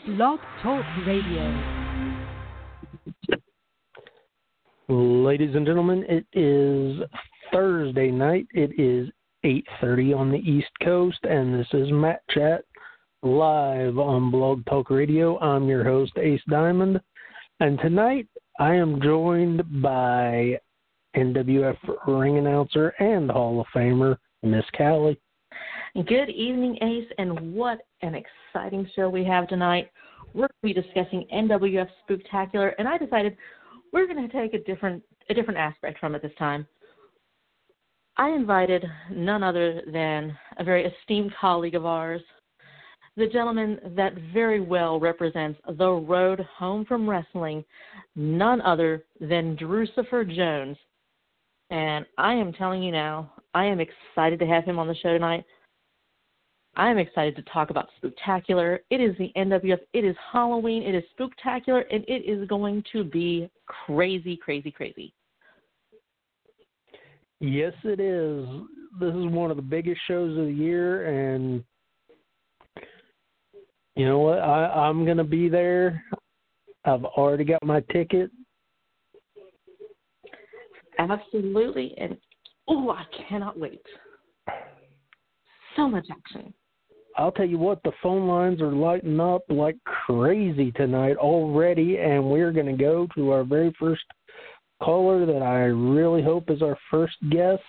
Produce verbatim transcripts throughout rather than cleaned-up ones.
Blog Talk Radio. Ladies and gentlemen, it is Thursday night. It is eight thirty on the East Coast, and this is Matt Chat live on Blog Talk Radio. I'm your host, Ace Diamond, and tonight I am joined by N W F ring announcer and Hall of Famer, Miss Callie. Good evening, Ace, and what an exciting show we have tonight. We're going to be discussing N W F Spooktacular, and I decided we're going to take a different a different aspect from it this time. I invited none other than a very esteemed colleague of ours, the gentleman that very well represents the road home from wrestling, none other than Drusifer Jones. And I am telling you now, I am excited to have him on the show tonight. I am excited to talk about Spooktacular. It is the N W F. It is Halloween. It is Spooktacular, and it is going to be crazy, crazy, crazy. Yes, it is. This is one of the biggest shows of the year, and you know what? I, I'm going to be there. I've already got my ticket. Absolutely, and oh, I cannot wait. So much action. I'll tell you what, the phone lines are lighting up like crazy tonight already, and we're going to go to our very first caller that I really hope is our first guest.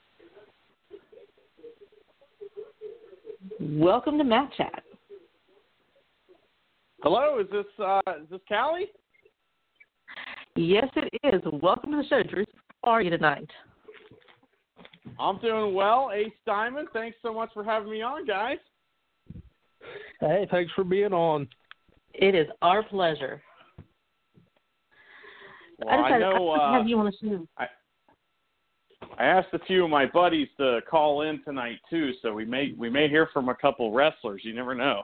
Welcome to Matt Chat. Hello, is this uh, is this Callie? Yes, it is. Welcome to the show, Drew. How are you tonight? I'm doing well. Ace Diamond, thanks so much for having me on, guys. Hey, thanks for being on. It is our pleasure. Well, I decided I know. I Uh, have you on the show. I, I asked a few of my buddies to call in tonight too, so we may we may hear from a couple wrestlers. You never know.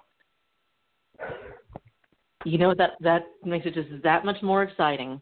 You know what? That that makes it just that much more exciting.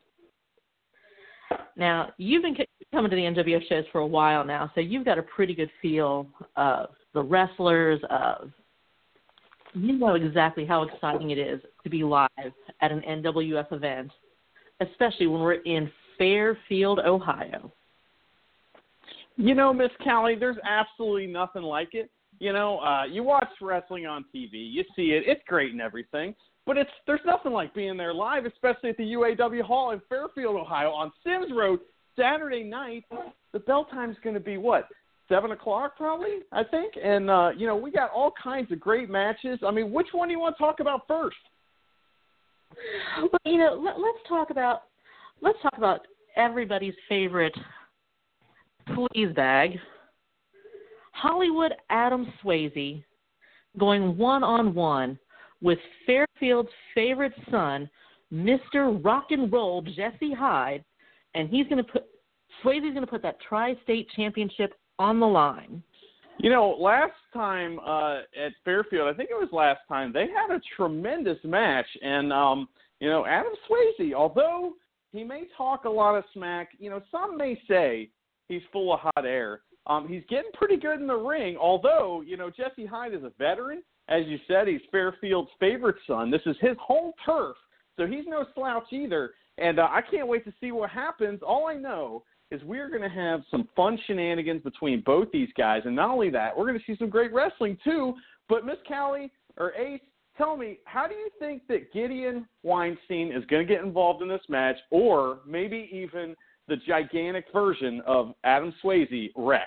Now, you've been coming to the N W F shows for a while now, so you've got a pretty good feel of the wrestlers, of you know exactly how exciting it is to be live at an N W F event, especially when we're in Fairfield, Ohio. You know, Miss Callie, there's absolutely nothing like it. You know, uh, you watch wrestling on T V, you see it, it's great and everything, but it's there's nothing like being there live, especially at the U A W Hall in Fairfield, Ohio, on Sims Road, Saturday night. The bell time's going to be, what, seven o'clock probably, I think? And, uh, you know, we got all kinds of great matches. I mean, which one do you want to talk about first? Well, you know, let, let's talk about let's talk about everybody's favorite please bag, Hollywood Adam Swayze, going one-on-one with Fairfield's favorite son, Mister Rock and Roll Jesse Hyde, and he's going to put Swayze's going to put that Tri-State Championship on the line. You know, last time uh, at Fairfield, I think it was last time, they had a tremendous match. And, um, you know, Adam Swayze, although he may talk a lot of smack, you know, some may say he's full of hot air. Um, he's getting pretty good in the ring, although, you know, Jesse Hyde is a veteran. As you said, he's Fairfield's favorite son. This is his home turf, so he's no slouch either. And uh, I can't wait to see what happens. All I know is we're going to have some fun shenanigans between both these guys. And not only that, we're going to see some great wrestling too. But Miss Callie or Ace, tell me, how do you think that Gideon Weinstein is going to get involved in this match, or maybe even the gigantic version of Adam Swayze, Rex?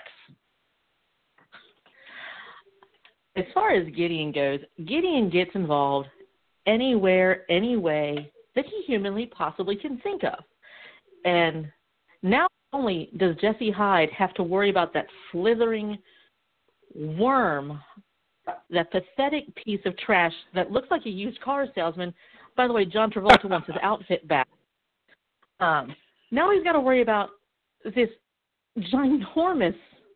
As far as Gideon goes, Gideon gets involved anywhere, any way that he humanly possibly can think of. And now not only does Jesse Hyde have to worry about that slithering worm, that pathetic piece of trash that looks like a used car salesman. By the way, John Travolta wants his outfit back. Um, now he's got to worry about this ginormous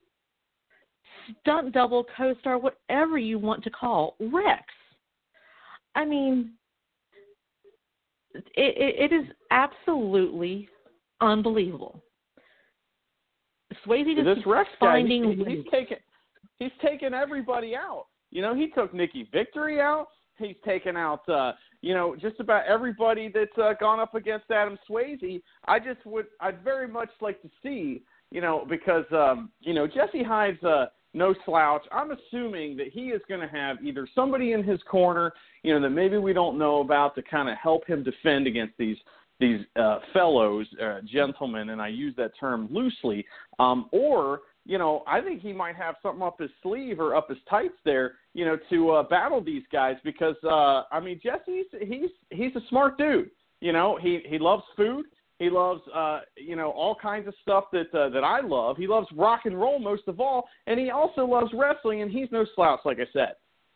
stunt double, co-star, whatever you want to call, Rex. I mean, it, it, it is absolutely unbelievable. Swayze just this keeps Rex finding guy, he, ways. he's taken he's taken everybody out. You know, he took Nikki Victory out. He's taken out, uh, you know, just about everybody that's uh, gone up against Adam Swayze. I just would, I'd very much like to see, you know, because, um, you know, Jesse Hyde's uh, no slouch. I'm assuming that he is going to have either somebody in his corner, you know, that maybe we don't know about to kind of help him defend against these these uh, fellows, uh, gentlemen, and I use that term loosely, um, or, you know, I think he might have something up his sleeve or up his tights there, you know, to uh, battle these guys because, uh, I mean, Jesse's he's he's a smart dude. You know, he, he loves food. He loves, uh, you know, all kinds of stuff that uh, that I love. He loves rock and roll most of all, and he also loves wrestling, and he's no slouch, like I said.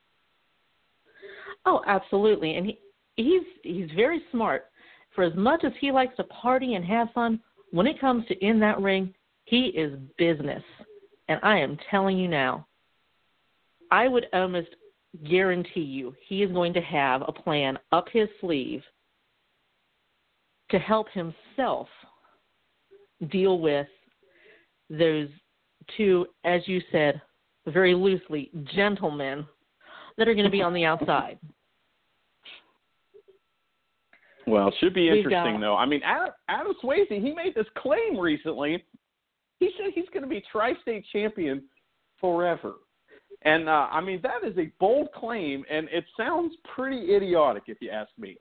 Oh, absolutely, and he he's he's very smart. For as much as he likes to party and have fun, when it comes to in that ring, he is business. And I am telling you now, I would almost guarantee you he is going to have a plan up his sleeve to help himself deal with those two, as you said, very loosely, gentlemen that are going to be on the outside. Well, it should be interesting, got, though. I mean, Adam, Adam Swayze, he made this claim recently. He said he's going to be tri-state champion forever. And, uh, I mean, that is a bold claim, and it sounds pretty idiotic, if you ask me.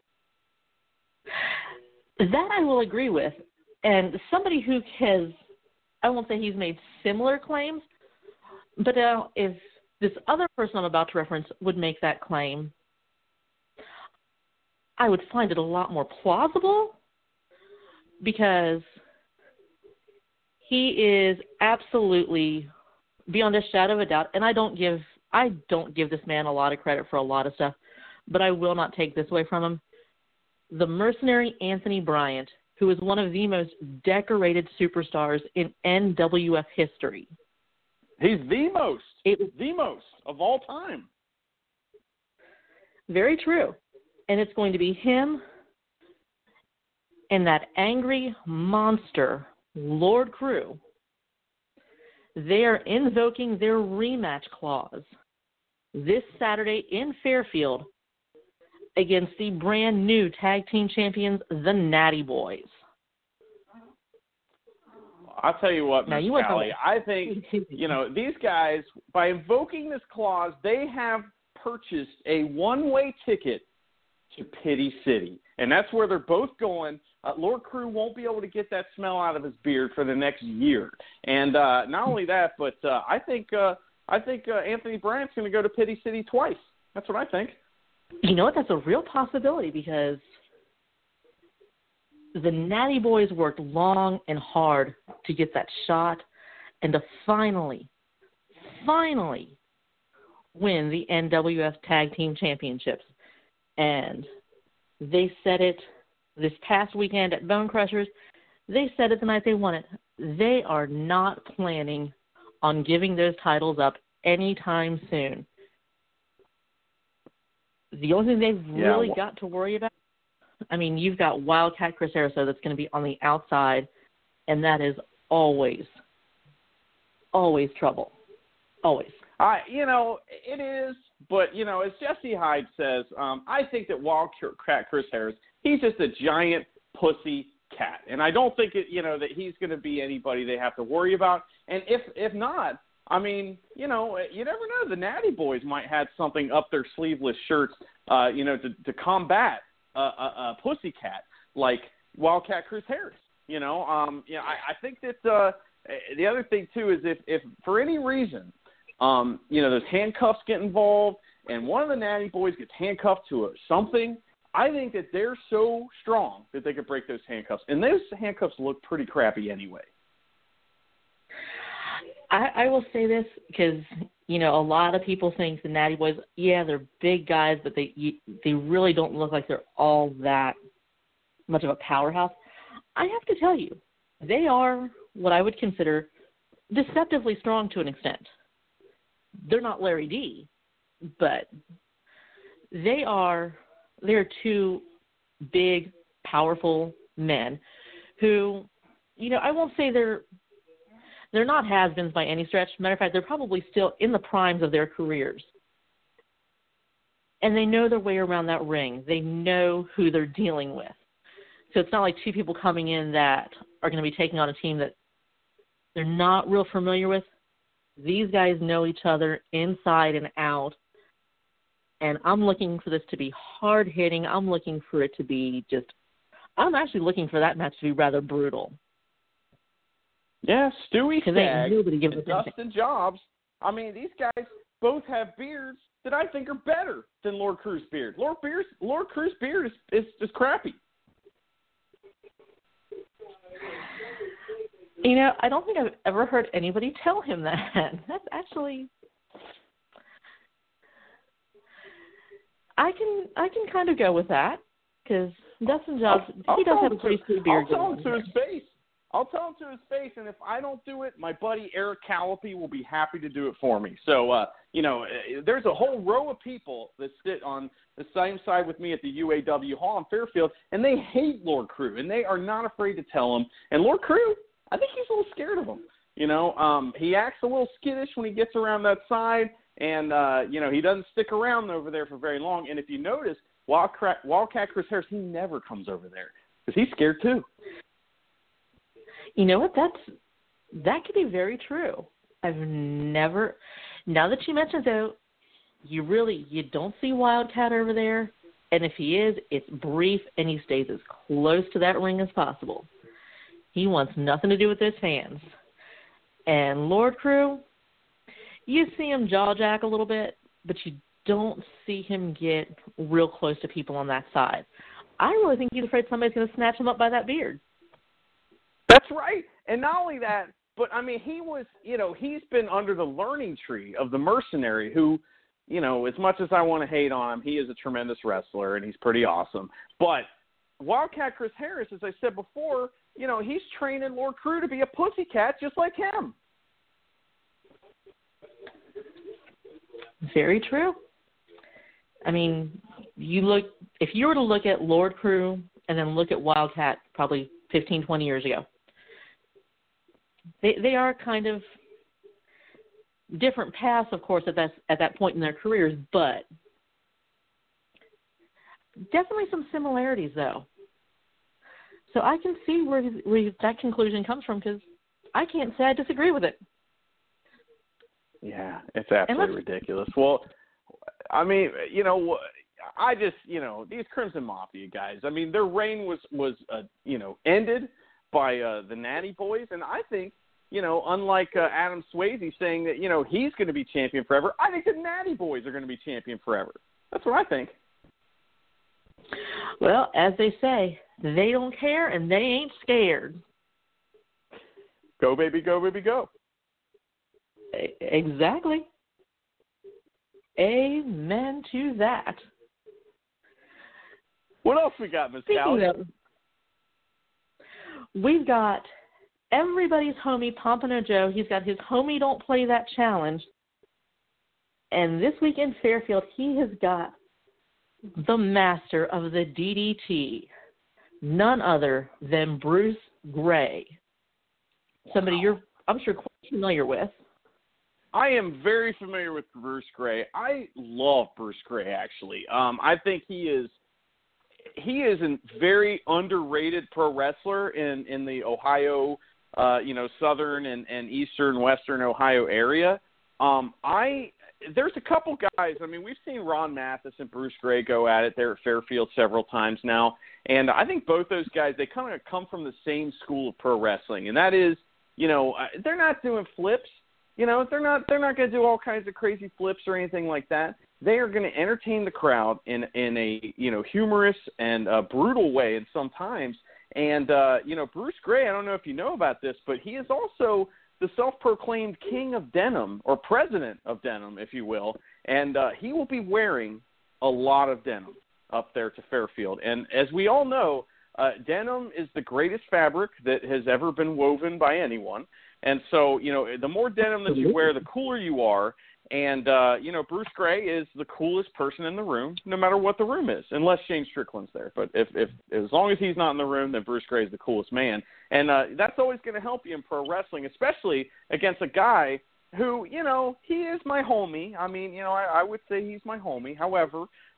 That I will agree with. And somebody who has, I won't say he's made similar claims, but uh, if this other person I'm about to reference would make that claim, I would find it a lot more plausible because he is absolutely beyond a shadow of a doubt, and I don't give I don't give this man a lot of credit for a lot of stuff, but I will not take this away from him. The mercenary Anthony Bryant, who is one of the most decorated superstars in N W F history. He's the most, it, the most of all time. Very true. And it's going to be him and that angry monster, Lord Crew. They are invoking their rematch clause this Saturday in Fairfield against the brand new tag team champions, the Natty Boys. I'll tell you what, Miz you Callie, I think, you know, these guys, by invoking this clause, they have purchased a one-way ticket to Pity City. And that's where they're both going. Uh, Lord Crew won't be able to get that smell out of his beard for the next year. And uh, not only that, but uh, I think uh, I think uh, Anthony Bryant's going to go to Pity City twice. That's what I think. You know what? That's a real possibility because the Natty Boys worked long and hard to get that shot and to finally, finally win the N W F Tag Team Championships. And they said it this past weekend at Bone Crushers. They said it the night they won it. They are not planning on giving those titles up anytime soon. The only thing they've yeah, really well, got to worry about, I mean, you've got Wildcat Chris Harriso that's going to be on the outside, and that is always, always trouble. Always. I, you know, it is, but, you know, as Jesse Hyde says, um, I think that Wildcat Chris Harris, he's just a giant pussy cat. And I don't think, it, you know, that he's going to be anybody they have to worry about. And if if not, I mean, you know, you never know. The Natty Boys might have something up their sleeveless shirts, uh, you know, to, to combat a, a, a pussy cat like Wildcat Chris Harris. You know, um, you know, I, I think that uh, the other thing, too, is if, if for any reason, Um, you know, those handcuffs get involved, and one of the Natty Boys gets handcuffed to a, something, I think that they're so strong that they could break those handcuffs. And those handcuffs look pretty crappy anyway. I, I will say this because, you know, a lot of people think the Natty Boys, yeah, they're big guys, but they they really don't look like they're all that much of a powerhouse. I have to tell you, they are what I would consider deceptively strong to an extent. They're not Larry D, but they are they're two big, powerful men who, you know, I won't say they're they're not has-beens by any stretch. Matter of fact, they're probably still in the primes of their careers. and they know their way around that ring. They know who they're dealing with. So it's not like two people coming in that are going to be taking on a team that they're not real familiar with. These guys know each other inside and out. And I'm looking for this to be hard-hitting. I'm looking for it to be just – I'm actually looking for that match to be rather brutal. Yeah, Stewie Stagg and and Dustin Jobs. I mean, these guys both have beards that I think are better than Lord Crew's beard. Lord, Beard's, Lord Crew's beard is, is just crappy. You know, I don't think I've ever heard anybody tell him that. That's actually I can I can kind of go with that because Dustin Jobs I'll, he I'll does have a pretty sweet beard. I'll tell him to his face. I'll tell him to his face, and if I don't do it, my buddy Eric Callipy will be happy to do it for me. So, uh, you know, there's a whole row of people that sit on the same side with me at the U A W Hall in Fairfield, and they hate Lord Crew, and they are not afraid to tell him. And Lord Crew, I think he's a little scared of him. You know, um, he acts a little skittish when he gets around that side, and, uh, you know, he doesn't stick around over there for very long. And if you notice, Wildcat, Wildcat Chris Harris, he never comes over there because he's scared too. You know what? That's that could be very true. I've never. Now that you mentioned though, you really you don't see Wildcat over there, and if he is, it's brief, and he stays as close to that ring as possible. He wants nothing to do with those fans. And Lord Crew, you see him jaw jack a little bit, but you don't see him get real close to people on that side. I really think he's afraid somebody's going to snatch him up by that beard. That's right. And not only that, but, I mean, he was, you know, he's been under the learning tree of the Mercenary who, you know, as much as I want to hate on him, he is a tremendous wrestler and he's pretty awesome. But Wildcat Chris Harris, as I said before, you know, he's training Lord Crew to be a pussycat just like him. Very true. I mean, you look, if you were to look at Lord Crew and then look at Wildcat probably fifteen, twenty years ago, They they are kind of different paths, of course, at that at that point in their careers, but definitely some similarities, though. So I can see where, where that conclusion comes from because I can't say I disagree with it. Yeah, it's absolutely ridiculous. Well, I mean, you know, I just, you know, these Crimson Mafia guys, I mean, their reign was, was uh, you know, ended by uh, the Natty Boys, and I think, you know, unlike uh, Adam Swayze saying that, you know, he's going to be champion forever, I think the Natty Boys are going to be champion forever. That's what I think. Well, as they say, they don't care and they ain't scared. Go, baby, go, baby, go. Exactly. Amen to that. What else we got, Miz Callie? We've got everybody's homie, Pompano Joe. He's got his Homie Don't Play That challenge. And this week in Fairfield, he has got the master of the D D T, none other than Bruce Gray. Somebody wow. you're, I'm sure, quite familiar with. I am very familiar with Bruce Gray. I love Bruce Gray, actually. Um, I think he is he is a very underrated pro wrestler in, in the Ohio, uh, you know, southern and, and eastern, western Ohio area. Um, I there's a couple guys. I mean, we've seen Ron Mathis and Bruce Gray go at it there at Fairfield several times now, and I think both those guys, they kind of come from the same school of pro wrestling, and that is, you know, they're not doing flips. You know, they're not they're not going to do all kinds of crazy flips or anything like that. They are going to entertain the crowd in in a, you know, humorous and uh, brutal way, and sometimes. And uh, you know, Bruce Gray, I don't know if you know about this, but he is also the self-proclaimed king of denim, or president of denim, if you will. And uh, he will be wearing a lot of denim up there to Fairfield. And as we all know, uh, denim is the greatest fabric that has ever been woven by anyone. And so, you know, the more denim that you wear, the cooler you are. And, uh, you know, Bruce Gray is the coolest person in the room, no matter what the room is, unless Shane Strickland's there. But if, if as long as he's not in the room, then Bruce Gray is the coolest man. And uh, that's always going to help you in pro wrestling, especially against a guy who, you know, he is my homie. I mean, you know, I, I would say he's my homie. However,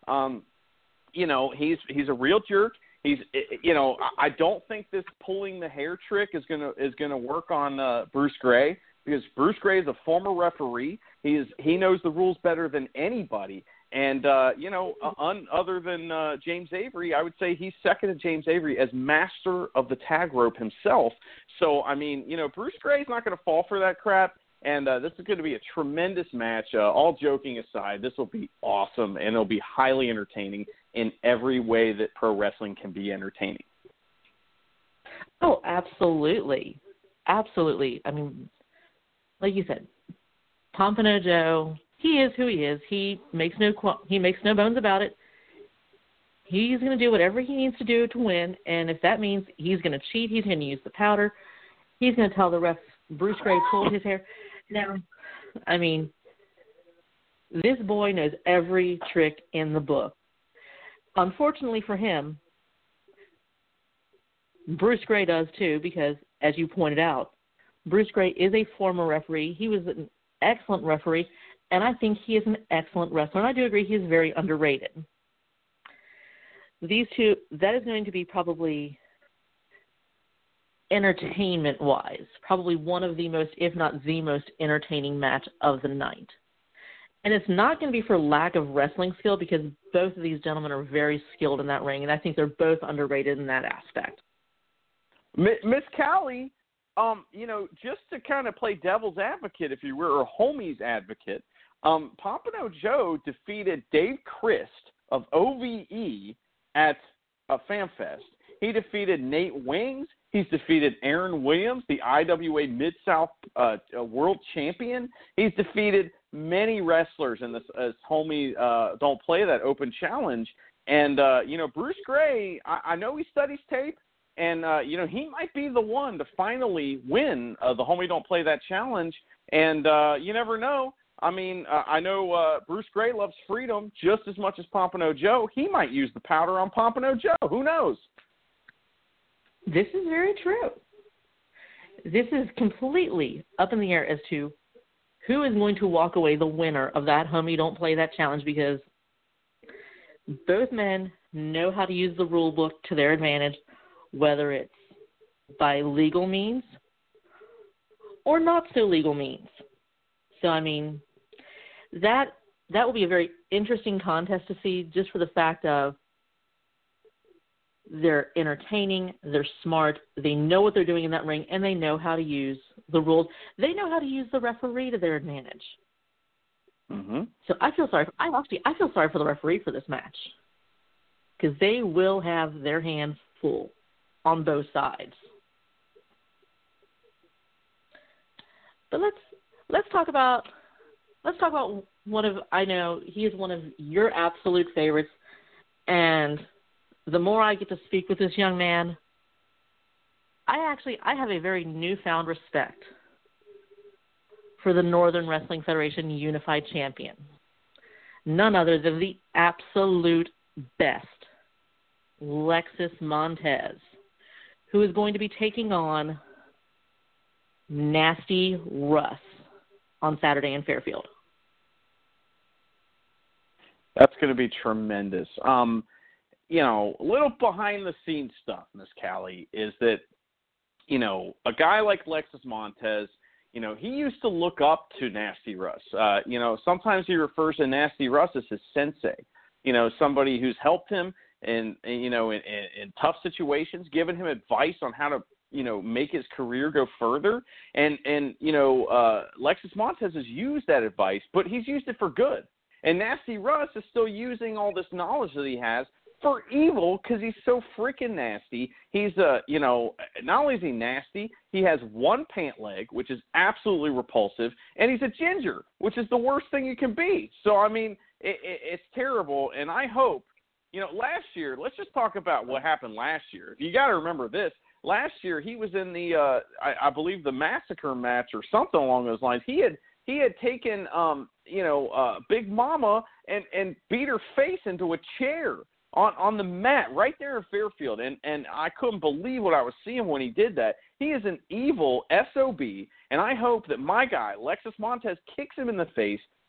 Um, you know, he's he's a real jerk. He's, you know, I don't think this pulling the hair trick is gonna is gonna work on uh, Bruce Gray, because Bruce Gray is a former referee. He is he knows the rules better than anybody. And, uh, you know, un, other than uh, James Avery, I would say he's second to James Avery as master of the tag rope himself. So, I mean, you know, Bruce Gray's not going to fall for that crap. And uh, this is going to be a tremendous match. Uh, all joking aside, this will be awesome, and it'll be highly entertaining in every way that pro wrestling can be entertaining. Oh, absolutely. Absolutely. I mean, like you said, Pompano Joe, he is who he is. He makes no he makes no bones about it. He's going to do whatever he needs to do to win, and if that means he's going to cheat, he's going to use the powder, he's going to tell the ref Bruce Gray pulled his hair. Now, I mean, this boy knows every trick in the book. Unfortunately for him, Bruce Gray does too, because, as you pointed out, Bruce Gray is a former referee. He was an excellent referee, and I think he is an excellent wrestler. And I do agree he is very underrated. These two, that is going to be probably, entertainment-wise, probably one of the most, if not the most entertaining match of the night. And it's not going to be for lack of wrestling skill, because both of these gentlemen are very skilled in that ring, and I think they're both underrated in that aspect. Miss Callie, um, you know, just to kind of play devil's advocate, if you were, or homie's advocate, um, Pompano Joe defeated Dave Christ of O V E at a FanFest. He defeated Nate Wings. He's defeated Aaron Williams, the I W A Mid-South uh, World Champion. He's defeated many wrestlers in this as homie uh, Don't Play That Open Challenge. And, uh, you know, Bruce Gray, I, I know he studies tape, and, uh, you know, he might be the one to finally win uh, the Homie Don't Play That Challenge. And uh, you never know. I mean, uh, I know uh, Bruce Gray loves freedom just as much as Pompano Joe. He might use the powder on Pompano Joe. Who knows? This is very true. This is completely up in the air as to who is going to walk away the winner of that Homie Don't Play That Challenge, because both men know how to use the rule book to their advantage, whether it's by legal means or not so legal means. So, I mean, that that will be a very interesting contest to see, just for the fact of they're entertaining, they're smart, they know what they're doing in that ring, and they know how to use the rules. They know how to use the referee to their advantage. Mm-hmm. So I feel sorry. I actually I feel sorry for the referee for this match, because they will have their hands full on both sides. But let's let's talk about let's talk about one of I know he is one of your absolute favorites, and the more I get to speak with this young man, I actually I have a very newfound respect for the Northern Wrestling Federation Unified Champion. None other than the absolute best, Lexus Montez, who is going to be taking on Nasty Russ on Saturday in Fairfield. That's going to be tremendous. Um, you know, a little behind-the-scenes stuff, Miss Callie, is that, you know, a guy like Lexus Montez, you know, he used to look up to Nasty Russ. Uh, you know, sometimes he refers to Nasty Russ as his sensei, you know, somebody who's helped him in, you know, in, in, in tough situations, given him advice on how to, you know, make his career go further. And, and you know, uh, Lexus Montez has used that advice, but he's used it for good. And Nasty Russ is still using all this knowledge that he has for evil, because he's so freaking nasty. He's, uh, you know, not only is he nasty, he has one pant leg, which is absolutely repulsive, and he's a ginger, which is the worst thing you can be. So, I mean, it, it, it's terrible, and I hope, you know, last year, let's just talk about what happened last year. If you got to remember this, last year he was in the, uh, I, I believe, the Massacre match or something along those lines. He had he had taken, um, you know, uh, Big Mama and, and beat her face into a chair on, on the mat right there in Fairfield. And, and I couldn't believe what I was seeing when he did that. He is an evil S O B, and I hope that my guy, Lexus Montez, kicks him in the face,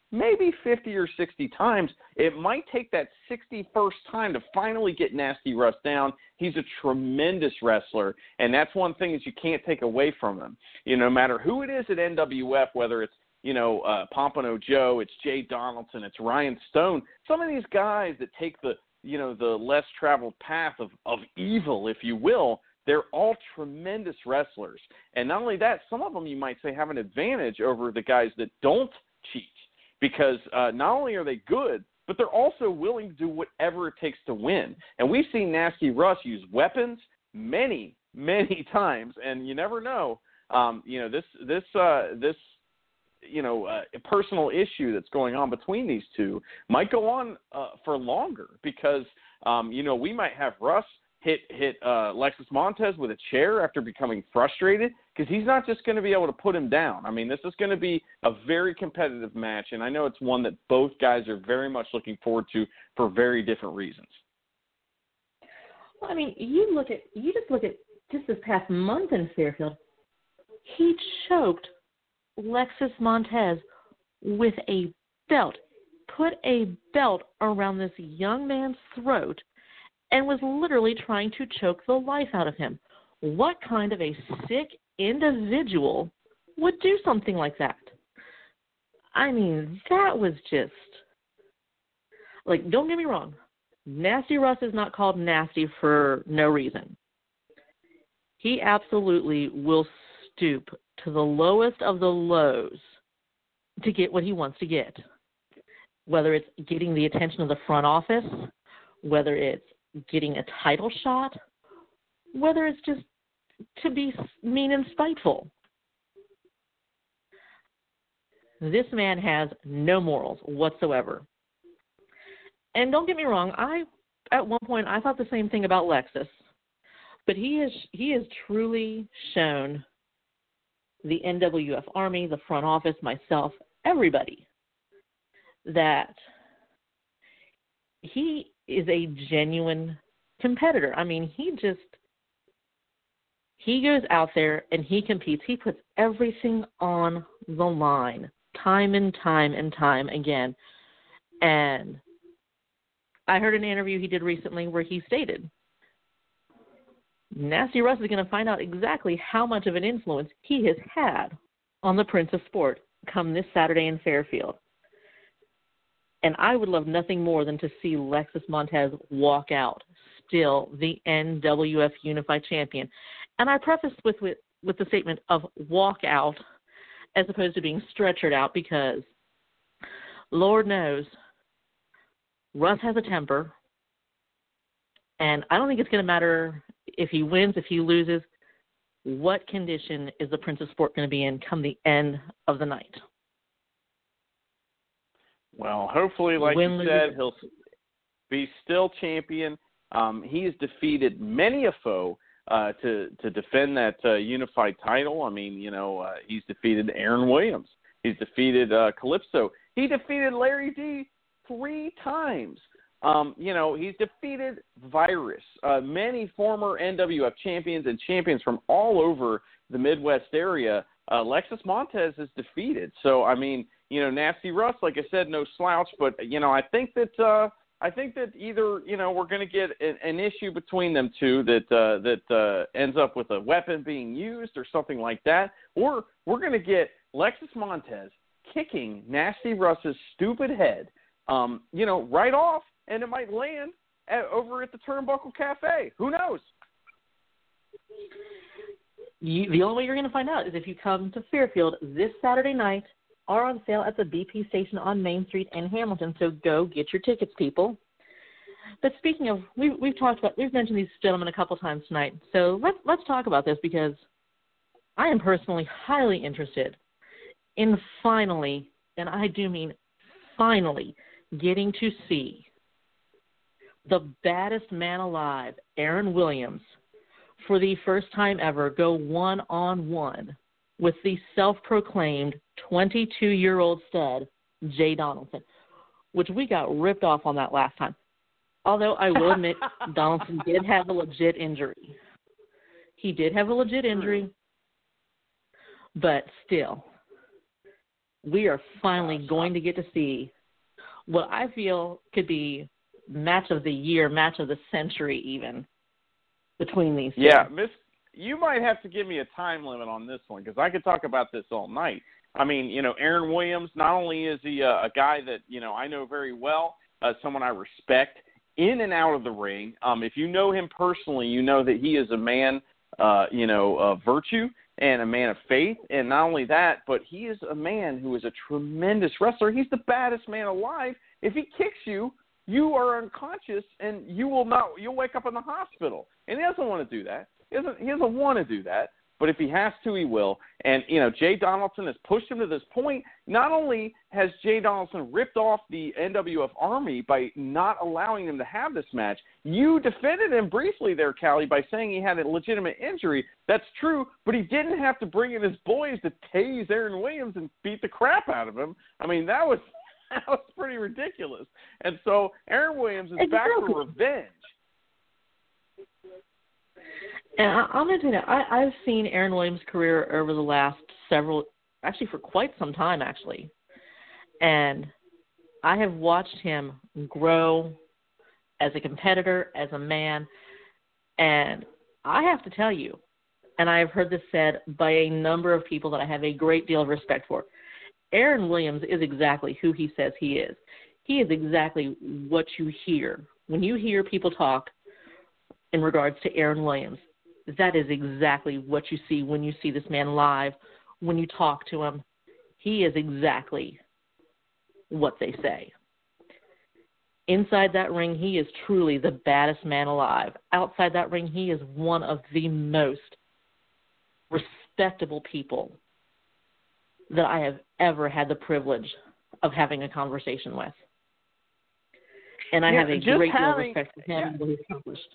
maybe fifty or sixty times. It might take that sixty-first time to finally get Nasty Russ down. He's a tremendous wrestler, and that's one thing that you can't take away from him. You know, no matter who it is at N W F, whether it's, you know, uh, Pompano Joe, it's Jay Donaldson, it's Ryan Stone, some of these guys that take the, you know, the less traveled path of, of evil, if you will, they're all tremendous wrestlers. And not only that, some of them you might say have an advantage over the guys that don't cheat, because uh, not only are they good, but they're also willing to do whatever it takes to win. And we've seen Nasty Russ use weapons many, many times, and you never know. Um, you know, this this uh, this you know uh, personal issue that's going on between these two might go on uh, for longer, because um, you know we might have Russ hit hit uh, Lexus Montez with a chair after becoming frustrated, because he's not just going to be able to put him down. I mean, this is going to be a very competitive match, and I know it's one that both guys are very much looking forward to for very different reasons. Well, I mean, you look at you just look at just this past month in Fairfield, he choked Lexus Montez with a belt, put a belt around this young man's throat, and was literally trying to choke the life out of him. What kind of a sick individual would do something like that? I mean, that was just, like, don't get me wrong. Nasty Russ is not called nasty for no reason. He absolutely will stoop to the lowest of the lows to get what he wants to get. Whether it's getting the attention of the front office, whether it's getting a title shot, whether it's just to be mean and spiteful. This man has no morals whatsoever. And don't get me wrong, I at one point I thought the same thing about Lexus, but he is he has truly shown the N W F Army, the front office, myself, everybody, that he is a genuine competitor. I mean, he just, he goes out there and he competes. He puts everything on the line, time and time and time again. And I heard an interview he did recently where he stated, Nasty Russ is going to find out exactly how much of an influence he has had on the Prince of Sport come this Saturday in Fairfield. And I would love nothing more than to see Lexus Montez walk out, still the N W F Unified Champion. And I prefaced with, with, with the statement of walk out as opposed to being stretchered out, because Lord knows Russ has a temper. And I don't think it's going to matter if he wins, if he loses. What condition is the Prince of Sport going to be in come the end of the night? Well, hopefully, like Win, you said, lose. he'll be still champion. Um, he's defeated many a foe uh, to to defend that uh, unified title. I mean, you know, uh, he's defeated Aaron Williams. He's defeated uh, Calypso. He defeated Larry D three times. Um, you know, he's defeated Virus, uh, many former N W F champions and champions from all over the Midwest area. Uh, Lexus Montez is defeated. So, I mean, you know, Nasty Russ, like I said, no slouch. But, you know, I think that uh, I think that either, you know, we're going to get an, an issue between them two that uh, that uh, ends up with a weapon being used or something like that, or we're going to get Lexus Montez kicking Nasty Russ's stupid head, um, you know, right off, and it might land at, over at the Turnbuckle Cafe. Who knows? You, the only way you're going to find out is if you come to Fairfield this Saturday night, are on sale at the B P station on Main Street in Hamilton. So go get your tickets, people. But speaking of, we've, we've talked about, we've mentioned these gentlemen a couple times tonight. So let's let's talk about this, because I am personally highly interested in finally, and I do mean finally, getting to see the baddest man alive, Aaron Williams, for the first time ever go one-on-one with the self-proclaimed twenty-two-year-old stud, Jay Donaldson, which we got ripped off on that last time. Although I will admit, Donaldson did have a legit injury. He did have a legit injury, but still, we are finally going to get to see what I feel could be match of the year, match of the century even, between these two. Yeah, Miss, you might have to give me a time limit on this one because I could talk about this all night. I mean, you know, Aaron Williams, not only is he a, a guy that, you know, I know very well, uh, someone I respect in and out of the ring. Um, if you know him personally, you know that he is a man, uh, you know, of virtue and a man of faith. And not only that, but he is a man who is a tremendous wrestler. He's the baddest man alive. If he kicks you, you are unconscious and you will not, you'll wake up in the hospital. And he doesn't want to do that. He doesn't, he doesn't want to do that. But if he has to, he will. And, you know, Jay Donaldson has pushed him to this point. Not only has Jay Donaldson ripped off the N W F Army by not allowing him to have this match, you defended him briefly there, Callie, by saying he had a legitimate injury. That's true, but he didn't have to bring in his boys to tase Aaron Williams and beat the crap out of him. I mean, that was that was pretty ridiculous. And so Aaron Williams is back for revenge. And I, I'm going to tell you, I, I've seen Aaron Williams' career over the last several, actually for quite some time, actually. And I have watched him grow as a competitor, as a man. And I have to tell you, and I have heard this said by a number of people that I have a great deal of respect for, Aaron Williams is exactly who he says he is. He is exactly what you hear. When you hear people talk in regards to Aaron Williams, that is exactly what you see when you see this man live, when you talk to him. He is exactly what they say. Inside that ring, he is truly the baddest man alive. Outside that ring, he is one of the most respectable people that I have ever had the privilege of having a conversation with. And I yeah, have a great having, deal of respect for him yeah. and what he's accomplished.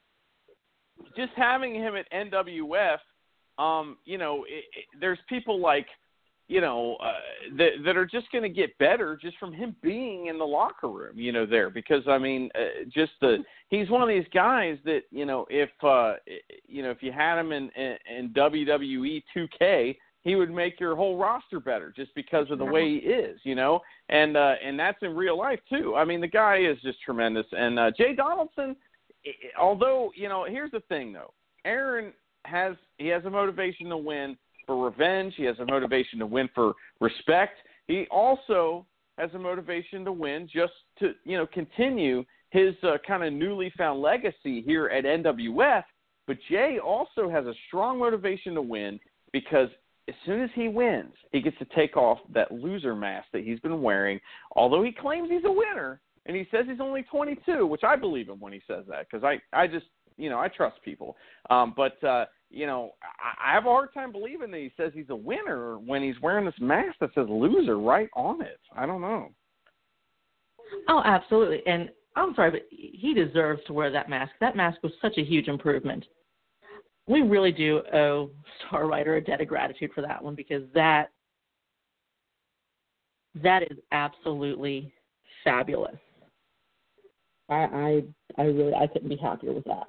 Just having him at N W F, um, you know, it, it, there's people like, you know, uh, that, that are just going to get better just from him being in the locker room, you know, there. Because, I mean, uh, just the he's one of these guys that, you know, if, uh, you know, if you had him in, in, in W W E two K, he would make your whole roster better just because of the way he is, you know. And, uh, and that's in real life, too. I mean, the guy is just tremendous. And uh, Jay Donaldson, although, you know, here's the thing, though. Aaron has he has a motivation to win for revenge. He has a motivation to win for respect. He also has a motivation to win just to, you know, continue his uh, kind of newly found legacy here at N W F. But Jay also has a strong motivation to win because as soon as he wins, he gets to take off that loser mask that he's been wearing. Although he claims he's a winner, and he says he's only twenty-two, which I believe him when he says that because I, I just, you know, I trust people. Um, but, uh, you know, I, I have a hard time believing that he says he's a winner when he's wearing this mask that says loser right on it. I don't know. Oh, absolutely. And I'm sorry, but he deserves to wear that mask. That mask was such a huge improvement. We really do owe Star Rider a debt of gratitude for that one because that that is absolutely fabulous. I, I I really I couldn't be happier with that.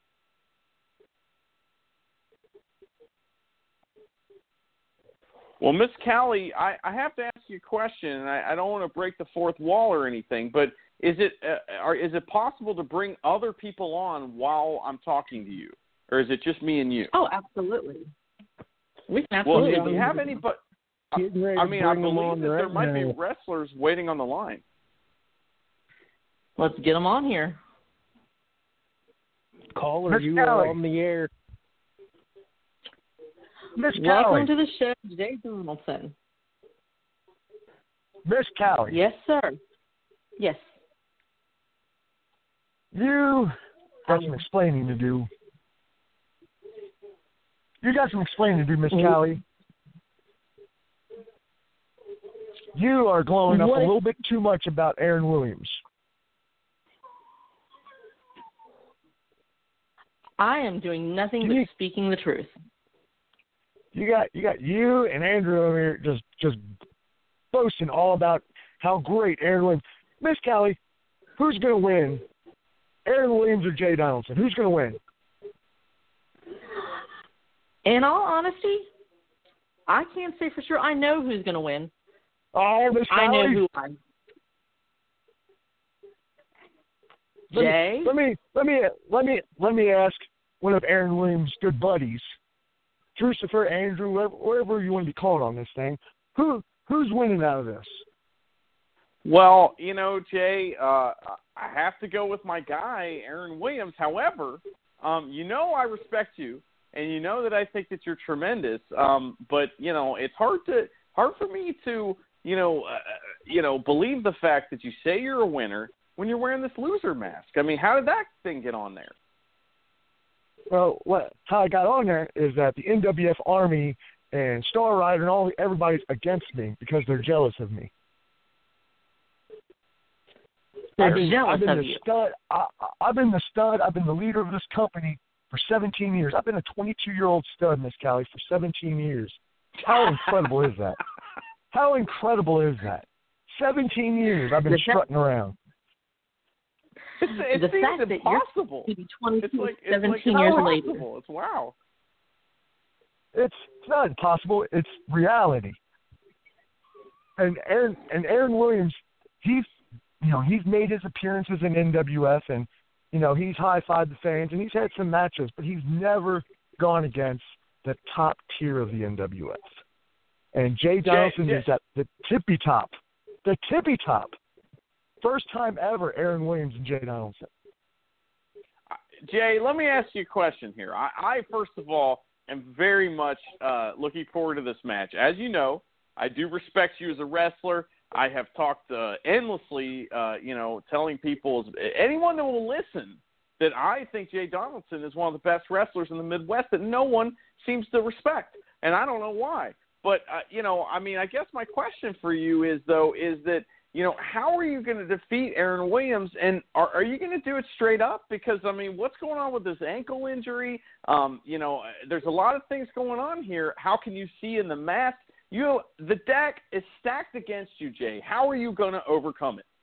Well, Miss Callie, I, I have to ask you a question, and I, I don't want to break the fourth wall or anything, but is it uh, are, is it possible to bring other people on while I'm talking to you, or is it just me and you? Oh, absolutely. We can absolutely. Well, if you have any, but I, I mean, I believe that there might be wrestlers waiting on the line. Let's get them on here. Caller, you are on the air. Miss Welcome Callie. to the show, Jay Donaldson. Miss Callie. Yes, sir. Yes. You got Um, some explaining to do. You got some explaining to do, Miss Mhm. Callie. You are glowing up What- a little bit too much about Aaron Williams. I am doing nothing but You- speaking the truth. You got you got you and Andrew over here just just boasting all about how great Aaron Williams. Miss Callie, who's going to win? Aaron Williams or Jay Donaldson? Who's going to win? In all honesty, I can't say for sure. I know who's going to win. Oh, Miss I know Callie. who I. Let Jay. me, let me let me let me let me ask one of Aaron Williams' good buddies, Crucifer, Andrew, whatever, whatever you want to be called on this thing. Who who's winning out of this? Well, you know, Jay, uh, I have to go with my guy, Aaron Williams. However, um, you know I respect you, and you know that I think that you're tremendous. Um, but you know, it's hard to hard for me to you know uh, you know believe the fact that you say you're a winner when you're wearing this loser mask. I mean, how did that thing get on there? Well, what how I got on there is that the N W F Army and Star Rider and all everybody's against me because they're jealous of me. They're I've been, jealous I've been of the you. stud. I, I've been the stud. I've been the leader of this company for seventeen years. I've been a twenty-two-year-old stud, Miss Callie, for seventeen years. How incredible is that? How incredible is that? seventeen years I've been The strutting around. It's, it The seems fact that you're impossible. to be twenty-two, It's like, it's seventeen like years impossible. later. It's wow. It's, it's not impossible. It's reality. And Aaron and Aaron Williams, he's you know he's made his appearances in N W F, and you know he's high-fived the fans, and he's had some matches, but he's never gone against the top tier of the N W F. And Jay Donaldson Jay, is at the tippy top, the tippy top. First time ever, Aaron Williams and Jay Donaldson. Jay, let me ask you a question here. I, I first of all, am very much uh, looking forward to this match. As you know, I do respect you as a wrestler. I have talked uh, endlessly, uh, you know, telling people, anyone that will listen, that I think Jay Donaldson is one of the best wrestlers in the Midwest that no one seems to respect. And I don't know why. But, uh, you know, I mean, I guess my question for you is, though, is that, you know, how are you going to defeat Aaron Williams? And are, are you going to do it straight up? Because, I mean, what's going on with this ankle injury? Um, you know, there's a lot of things going on here. How can you see in the mask? You know, the deck is stacked against you, Jay. How are you going to overcome it?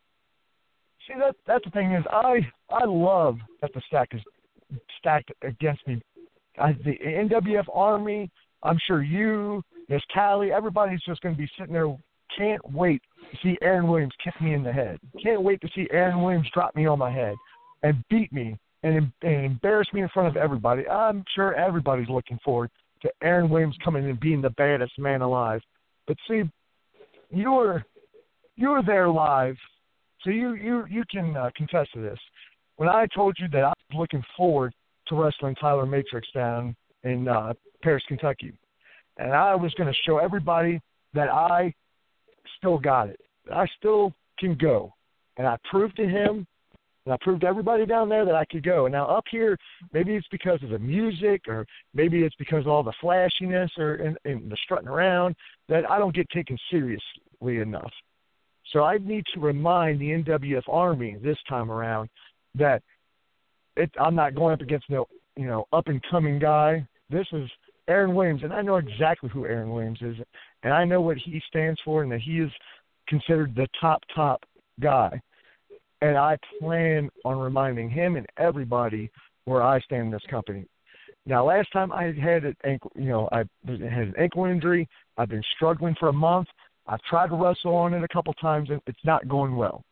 See, that that's the thing is, I I love that the stack is stacked against me. I, the N W F Army, I'm sure you, Miss Callie, everybody's just going to be sitting there. Can't wait to see Aaron Williams kick me in the head. Can't wait to see Aaron Williams drop me on my head and beat me and, and embarrass me in front of everybody. I'm sure everybody's looking forward to Aaron Williams coming and being the baddest man alive. But see, you're you're there live, so you you you can uh, contest to this. When I told you that I was looking forward to wrestling Tyler Matrix down in uh, Paris, Kentucky, and I was going to show everybody that I still got it. I still can go. And I proved to him, and I proved to everybody down there that I could go. And now up here, maybe it's because of the music, or maybe it's because of all the flashiness or and, and the strutting around, that I don't get taken seriously enough. So I need to remind the N W F Army this time around that it, I'm not going up against no, you know, up-and-coming guy. This is Aaron Williams, and I know exactly who Aaron Williams is, and I know what he stands for, and that he is considered the top, top guy. And I plan on reminding him and everybody where I stand in this company. Now, last time I had an ankle, you know, I had an ankle injury. I've been struggling for a month. I've tried to wrestle on it a couple times, and it's not going well.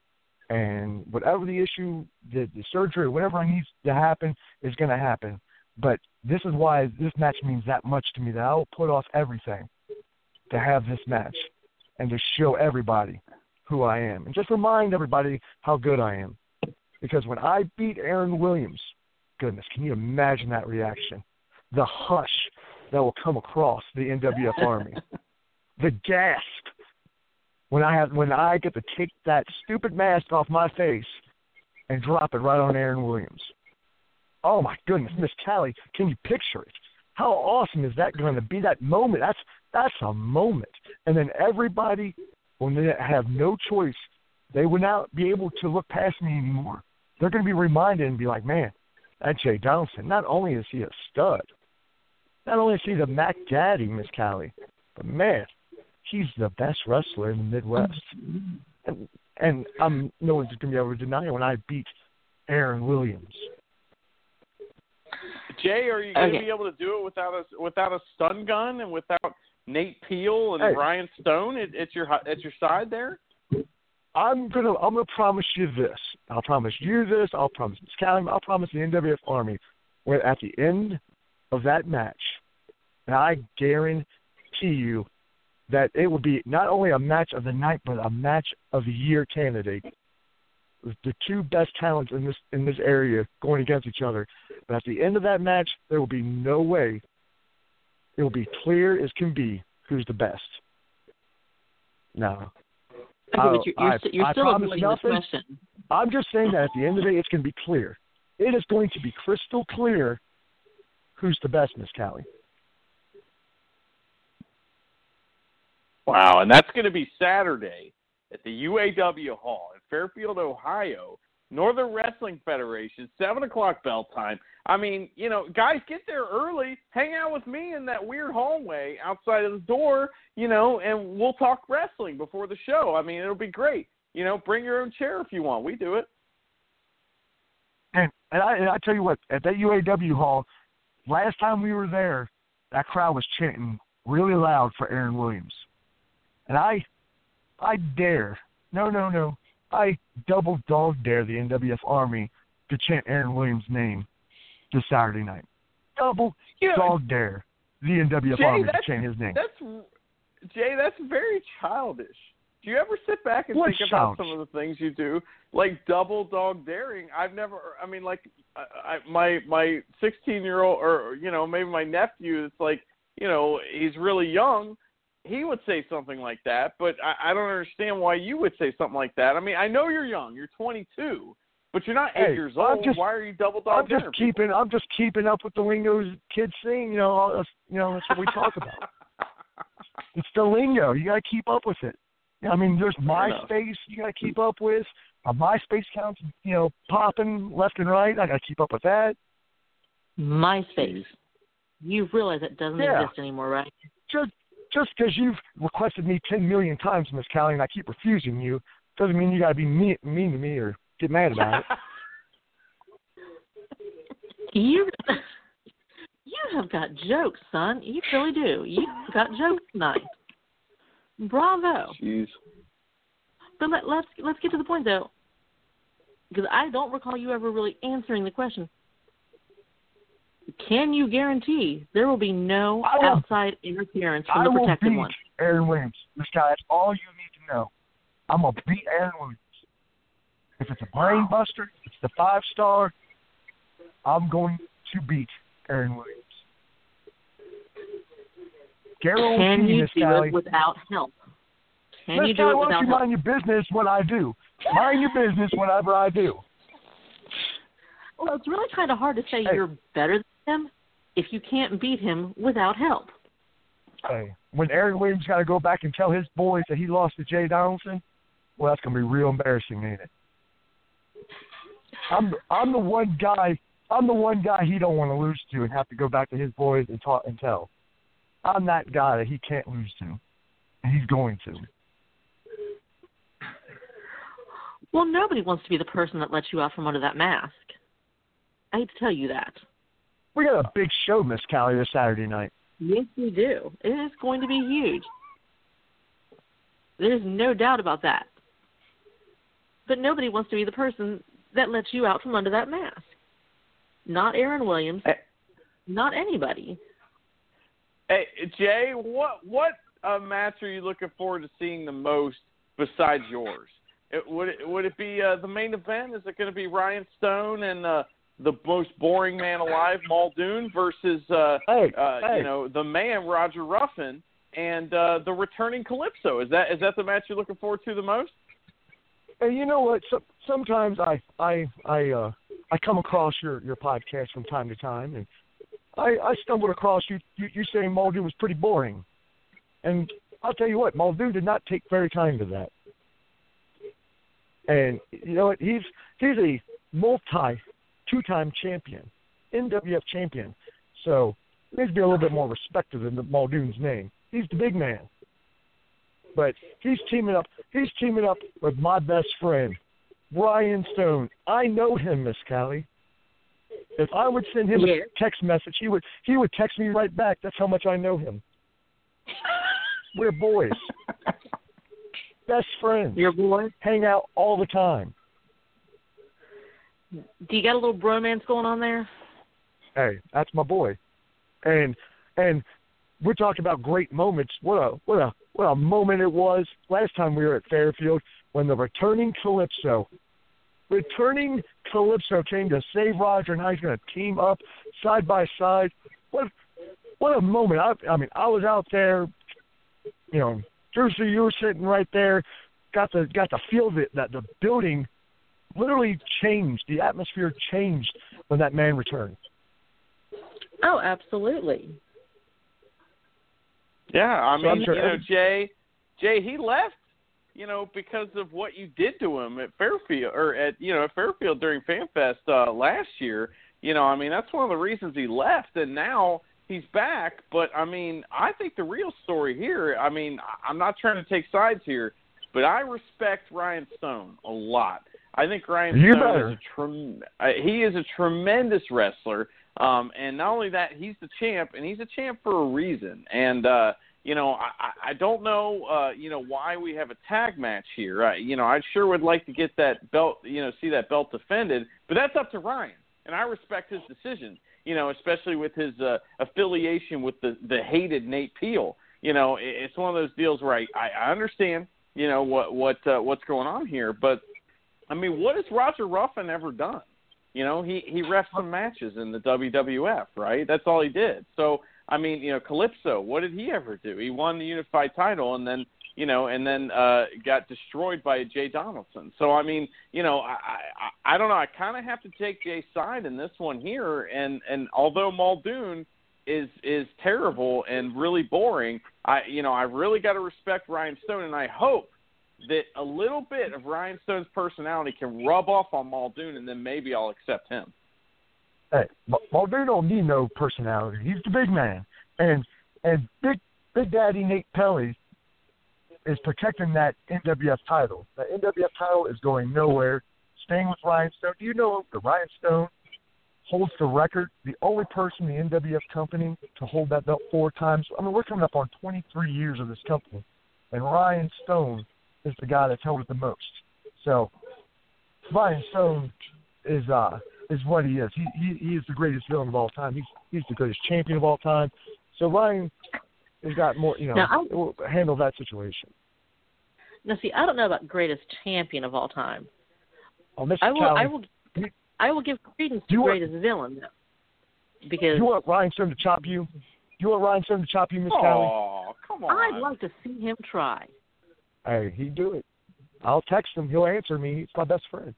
And whatever the issue, the, the surgery, whatever needs to happen is going to happen. But this is why this match means that much to me, that I will put off everything to have this match and to show everybody who I am. And just remind everybody how good I am. Because when I beat Aaron Williams, goodness, can you imagine that reaction? The hush that will come across the N W F Army. The gasp when I have when I get to take that stupid mask off my face and drop it right on Aaron Williams. Oh, my goodness, Miss Callie, can you picture it? How awesome is that going to be, that moment? That's that's a moment. And then everybody, when they have no choice, they will not be able to look past me anymore. They're going to be reminded and be like, man, that Jay Donaldson, not only is he a stud, not only is he the Mac Daddy, Miss Callie, but, man, he's the best wrestler in the Midwest. And, and I'm no one's going to be able to deny it when I beat Aaron Williams. Jay, are you going to Okay. be able to do it without a without a stun gun and without Nate Peele and hey. Ryan Stone at, at your at your side there? I'm gonna I'm gonna promise you this. I'll promise you this. I'll promise Miz Callie. I'll promise the N W F Army. Where at the end of that match, and I guarantee you that it will be not only a match of the night, but a match of the year candidate. With the two best talents in this in this area going against each other. But at the end of that match, there will be no way. It will be clear as can be who's the best. No. Okay, but you're, you're, I, st- you're I still promise avoiding the nothing. question. I'm just saying that at the end of the day, it's going to be clear. It is going to be crystal clear who's the best, Miz Callie. Wow, and that's going to be Saturday at the U A W Hall in Fairfield, Ohio. Northern Wrestling Federation, seven o'clock bell time. I mean, you know, guys, get there early. Hang out with me in that weird hallway outside of the door, you know, and we'll talk wrestling before the show. I mean, it'll be great. You know, bring your own chair if you want. We do it. And, and, I, and I tell you what, at that U A W Hall, last time we were there, that crowd was chanting really loud for Aaron Williams. And I, I dare, no, no, no, I double dog dare the N W F Army to chant Aaron Williams' name this Saturday night. Double you know, dog dare the N W F Jay, Army to chant his name. That's Jay. That's very childish. Do you ever sit back and What's think about childish? some of the things you do, like double dog daring? I've never. I mean, like I, I, my my sixteen year old, or you know, maybe my nephew. It's like, you know, he's really young. He would say something like that, but I, I don't understand why you would say something like that. I mean, I know you're young. You're twenty-two, but you're not eight Hey, years I'm old. just- Why are you double dog I'm just daring? keeping. I'm just keeping up with the lingo kids sing. You know, all that's, you know, that's what we talk about. It's the lingo. You got to keep up with it. I mean, there's MySpace you got to keep up with. A MySpace account's, you know, popping left and right. I got to keep up with that. MySpace. You realize it doesn't Yeah. exist anymore, right? Just just because you've requested me ten million times, Miss Callie, and I keep refusing you, doesn't mean you got to be mean, mean to me or get mad about it. You you have got jokes, son. You really do. You've got jokes tonight. Bravo. Jeez. But let, let's let's get to the point though, because I don't recall you ever really answering the question. Can you guarantee there will be no I will, outside interference from I the will protected beat one? Aaron Williams. Miss Callie, that's all you need to know. I'm gonna beat Aaron Williams. If it's a brain buster, it's the five star. I'm going to beat Aaron Williams. Guarantee, Can you Miss do Callie. it without help? Can Miss you do Callie, it why don't without you help? mind your business when I do? Mind your business whenever I do. Well, it's really kind of hard to say Hey. you're better than him if you can't beat him without help. Hey, when Aaron Williams got to go back and tell his boys that he lost to Jay Donaldson, well, that's gonna be real embarrassing, ain't it? I'm I'm the one guy I'm the one guy he don't want to lose to and have to go back to his boys and talk and tell. I'm that guy that he can't lose to, and he's going to. Well, nobody wants to be the person that lets you out from under that mask. I hate to tell you that. We got a big show, Miss Callie, this Saturday night. Yes, we do. It is going to be huge. There's no doubt about that. But nobody wants to be the person that lets you out from under that mask. Not Aaron Williams. Hey. Not anybody. Hey, Jay, what what uh, match are you looking forward to seeing the most besides yours? It, would it would it be uh, the main event? Is it going to be Ryan Stone and uh, the most boring man alive, Muldoon, versus uh, Hey, uh, hey. you know the man Roger Ruffin and uh, the returning Calypso? Is that is that the match you're looking forward to the most? Hey, you know what? So, sometimes I I I uh I come across your, your podcast from time to time, and I, I stumbled across you, you you saying Muldoon was pretty boring, and I'll tell you what, Muldoon did not take very kind to that. And you know what? He's he's a multi two-time champion, N W F champion, so there needs to be a little bit more respect to the Muldoon's name. He's the big man. But he's teaming up. He's teaming up with my best friend, Ryan Stone. I know him, Miss Callie. If I would send him Yeah. a text message, he would he would text me right back. That's how much I know him. We're boys. Best friends. Your boy? Hang out all the time. Do you got a little bromance going on there? Hey, that's my boy. And and we're talking about great moments. What a what a what a moment it was last time we were at Fairfield when the returning Calypso, returning Calypso came to save Roger, and now he's going to team up side by side. What what a moment! I, I mean, I was out there, you know, Jersey, you were sitting right there, got the got to feel that that the building literally changed, the atmosphere changed when that man returned. Oh, absolutely. Yeah, I So I'm mean, sure you know, every- Jay, Jay, he left, you know, because of what you did to him at Fairfield or at you know at Fairfield during FanFest uh, last year. You know, I mean, that's one of the reasons he left, and now he's back. But I mean, I think the real story here. I mean, I'm not trying to take sides here, but I respect Ryan Stone a lot. I think Ryan You Stone better. is a trem- uh, he is a tremendous wrestler. Um, and not only that, he's the champ, and he's a champ for a reason. And, uh, you know, I, I don't know, uh, you know, why we have a tag match here. Uh, you know, I sure would like to get that belt, you know, see that belt defended, but that's up to Ryan. And I respect his decision, you know, especially with his uh, affiliation with the, the hated Nate Peel. You know, it, it's one of those deals where I, I understand, you know, what, what uh, what's going on here. But, I mean, what has Roger Ruffin ever done? You know, he, he refed some matches in the W W F, right? That's all he did. So, I mean, you know, Calypso, what did he ever do? He won the unified title and then, you know, and then uh, got destroyed by Jay Donaldson. So, I mean, you know, I I, I don't know. I kind of have to take Jay's side in this one here. And, and although Muldoon is is terrible and really boring, I you know, I really got to respect Ryan Stone, and I hope that a little bit of Ryan Stone's personality can rub off on Muldoon, and then maybe I'll accept him. Hey, Muldoon don't need no personality. He's the big man, and and big Big Daddy Nate Pelly is protecting that N W F title. The N W F title is going nowhere. Staying with Ryan Stone. Do you know that Ryan Stone holds the record? The only person in the N W F company to hold that belt four times. I mean, we're coming up on twenty-three years of this company, and Ryan Stone is the guy that's held it the most. So Ryan Stone is uh is what he is. He he, he is the greatest villain of all time. He's he's the greatest champion of all time. So Ryan has got more, you know, Now, will handle that situation. Now, see, I don't know about greatest champion of all time. Oh, Mister I will, Callie, I will, you, I will give credence Do to you want- greatest villain, though, because you want Ryan Stone to chop you? You want Ryan Stone to chop you, Miss Callie? Oh, come on. I'd like to see him try. Hey, he'd do it. I'll text him. He'll answer me. He's my best friend.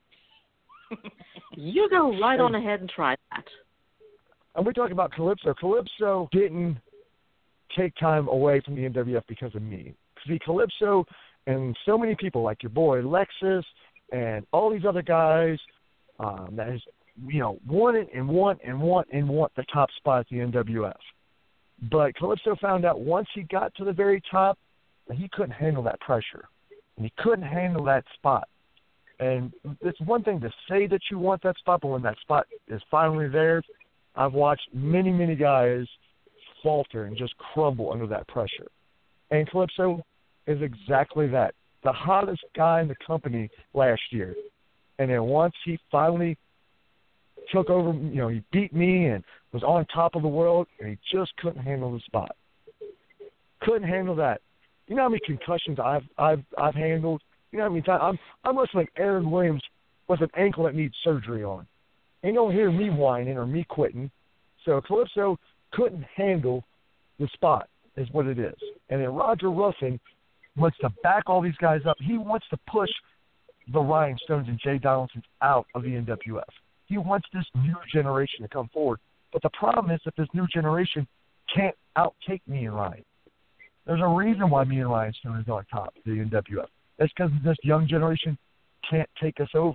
You go right on ahead and try that. And we're talking about Calypso. Calypso didn't take time away from the N W F because of me. See, Calypso and so many people like your boy Lexus and all these other guys um, that has, you know, wanted and want and want and want the top spot at the N W F. But Calypso found out once he got to the very top that he couldn't handle that pressure. And he couldn't handle that spot. And it's one thing to say that you want that spot, but when that spot is finally there, I've watched many, many guys falter and just crumble under that pressure. And Calypso is exactly that. The hottest guy in the company last year. And then once he finally took over, you know, he beat me and was on top of the world, and he just couldn't handle the spot. Couldn't handle that. You know how many concussions I've I've I've handled? You know how many times I'm I'm wrestling Aaron Williams with an ankle that needs surgery on. And you don't hear me whining or me quitting. So Calypso couldn't handle the spot, is what it is. And then Roger Ruffin wants to back all these guys up. He wants to push the Ryan Stones and Jay Donaldsons out of the N W F. He wants this new generation to come forward. But the problem is that this new generation can't outtake me and Ryan. There's a reason why me and Ryan Stone is on top of the N W F. That's because this young generation can't take us over.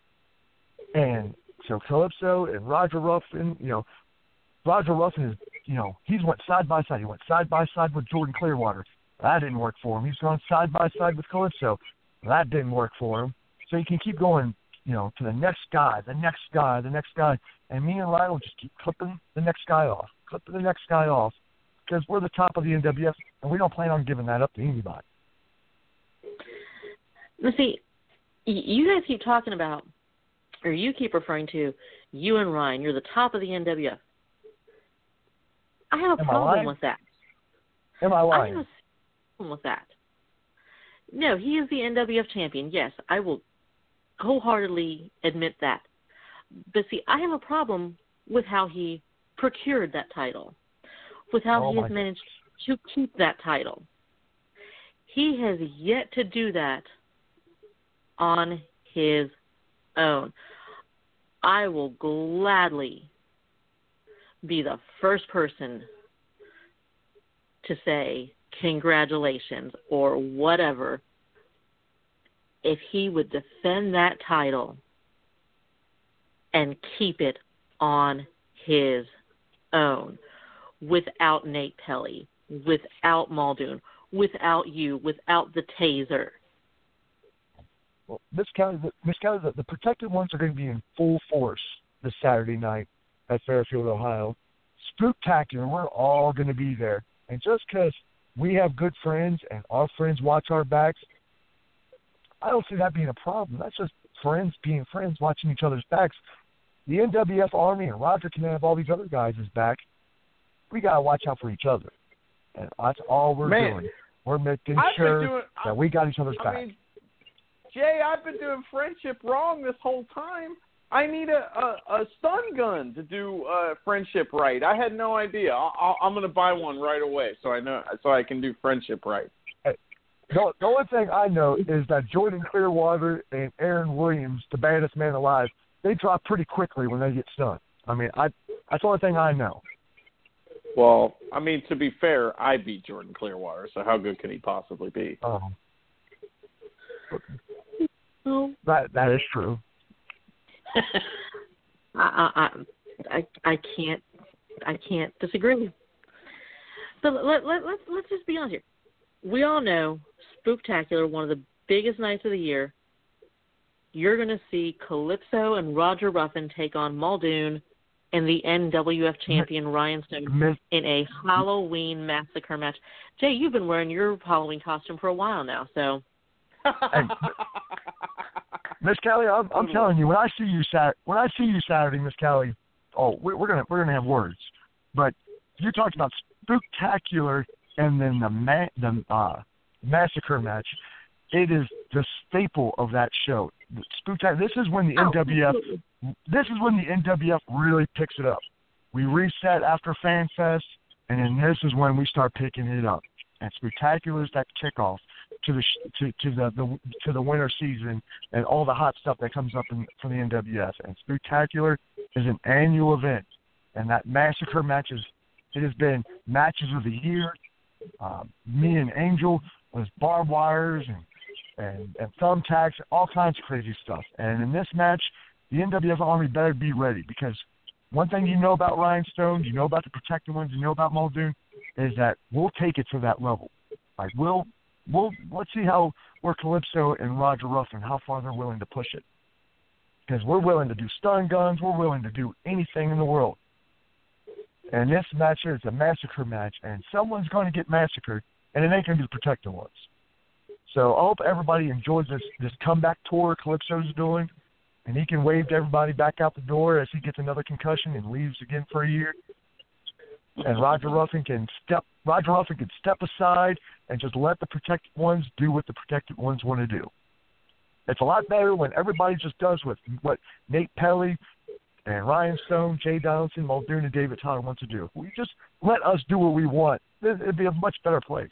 And so Calypso and Roger Ruffin, you know, Roger Ruffin is, you know, he's went side by side. He went side by side with Jordan Clearwater. That didn't work for him. He's gone side by side with Calypso. That didn't work for him. So you can keep going, you know, to the next guy, the next guy, the next guy. And me and Ryan will just keep clipping the next guy off, clipping the next guy off. because we're the top of the N W F, and we don't plan on giving that up to anybody. Now, see, you guys keep talking about, or you keep referring to, you and Ryan, you're the top of the N W F. I have a Am problem with that. Am I lying? I have a problem with that. No, he is the N W F champion. Yes, I will wholeheartedly admit that. But see, I have a problem with how he procured that title, with how Oh he my has managed to keep that title. He has yet to do that on his own. I will gladly be the first person to say congratulations or whatever if he would defend that title and keep it on his own without Nate Pelly, without Muldoon, without you, without the taser. Well, Miss Kelly, the, Miss Kelly, the, the protected ones are going to be in full force this Saturday night at Fairfield, Ohio. Spooktacular, we're all going to be there. And just because we have good friends and our friends watch our backs, I don't see that being a problem. That's just friends being friends, watching each other's backs. The N W F Army and Roger can have all these other guys' back. We got to watch out for each other. And that's all we're Man, doing. We're making I've been sure doing, that we got each other's I back. mean, Jay, I've been doing friendship wrong this whole time. I need a, a, a stun gun to do uh, friendship right. I had no idea. I'll, I'll, I'm going to buy one right away so I know so I can do friendship right. Hey, the, the only thing I know is that Jordan Clearwater and Aaron Williams, the baddest man alive, they drop pretty quickly when they get stunned. I mean, I that's the only thing I know. Well, I mean, to be fair, I beat Jordan Clearwater, so how good can he possibly be? Um, Oh. that that is true. I, I I I can't I can't disagree. So let let let's let's just be honest here. We all know Spooktacular, one of the biggest nights of the year. You're going to see Calypso and Roger Ruffin take on Muldoon and the N W F champion Ryan Stone Miss, in a Halloween massacre match. Jay, you've been wearing your Halloween costume for a while now, so. Hey, Miss Kelly, I'm, I'm telling you, when I see you Sat, when I see you Saturday, Miss Kelly, oh, we're, we're gonna we're gonna have words. But you talked about Spooktacular and then the ma- the uh, massacre match. It is the staple of that show. Spooktacular. This is when the Oh, N W F. absolutely. This is when the N W F really picks it up. We reset after Fan Fest, and then this is when we start picking it up. And Spooktacular is that kickoff to the to to the, the to the winter season and all the hot stuff that comes up in, for the N W F. And Spooktacular is an annual event, and that massacre matches. It has been matches of the year. Uh, me and Angel with barbed wires and and, and thumbtacks, all kinds of crazy stuff. And in this match, the N W F Army better be ready, because one thing you know about Ryan Stone, you know about the protected ones, you know about Muldoon, is that we'll take it to that level. Like we'll we'll let's see how where Calypso and Roger Ruffin, how far they're willing to push it. Because we're willing to do stun guns, we're willing to do anything in the world. And this match here is a massacre match, and someone's going to get massacred, and it ain't going to be the protected ones. So I hope everybody enjoys this, this comeback tour Calypso's doing, and he can wave to everybody back out the door as he gets another concussion and leaves again for a year. And Roger Ruffin can step Roger Ruffin can step aside and just let the protected ones do what the protected ones want to do. It's a lot better when everybody just does what what Nate Pelly and Ryan Stone, Jay Donaldson, Muldoon, and David Tyler want to do. We just let us do what we want. It'd be a much better place.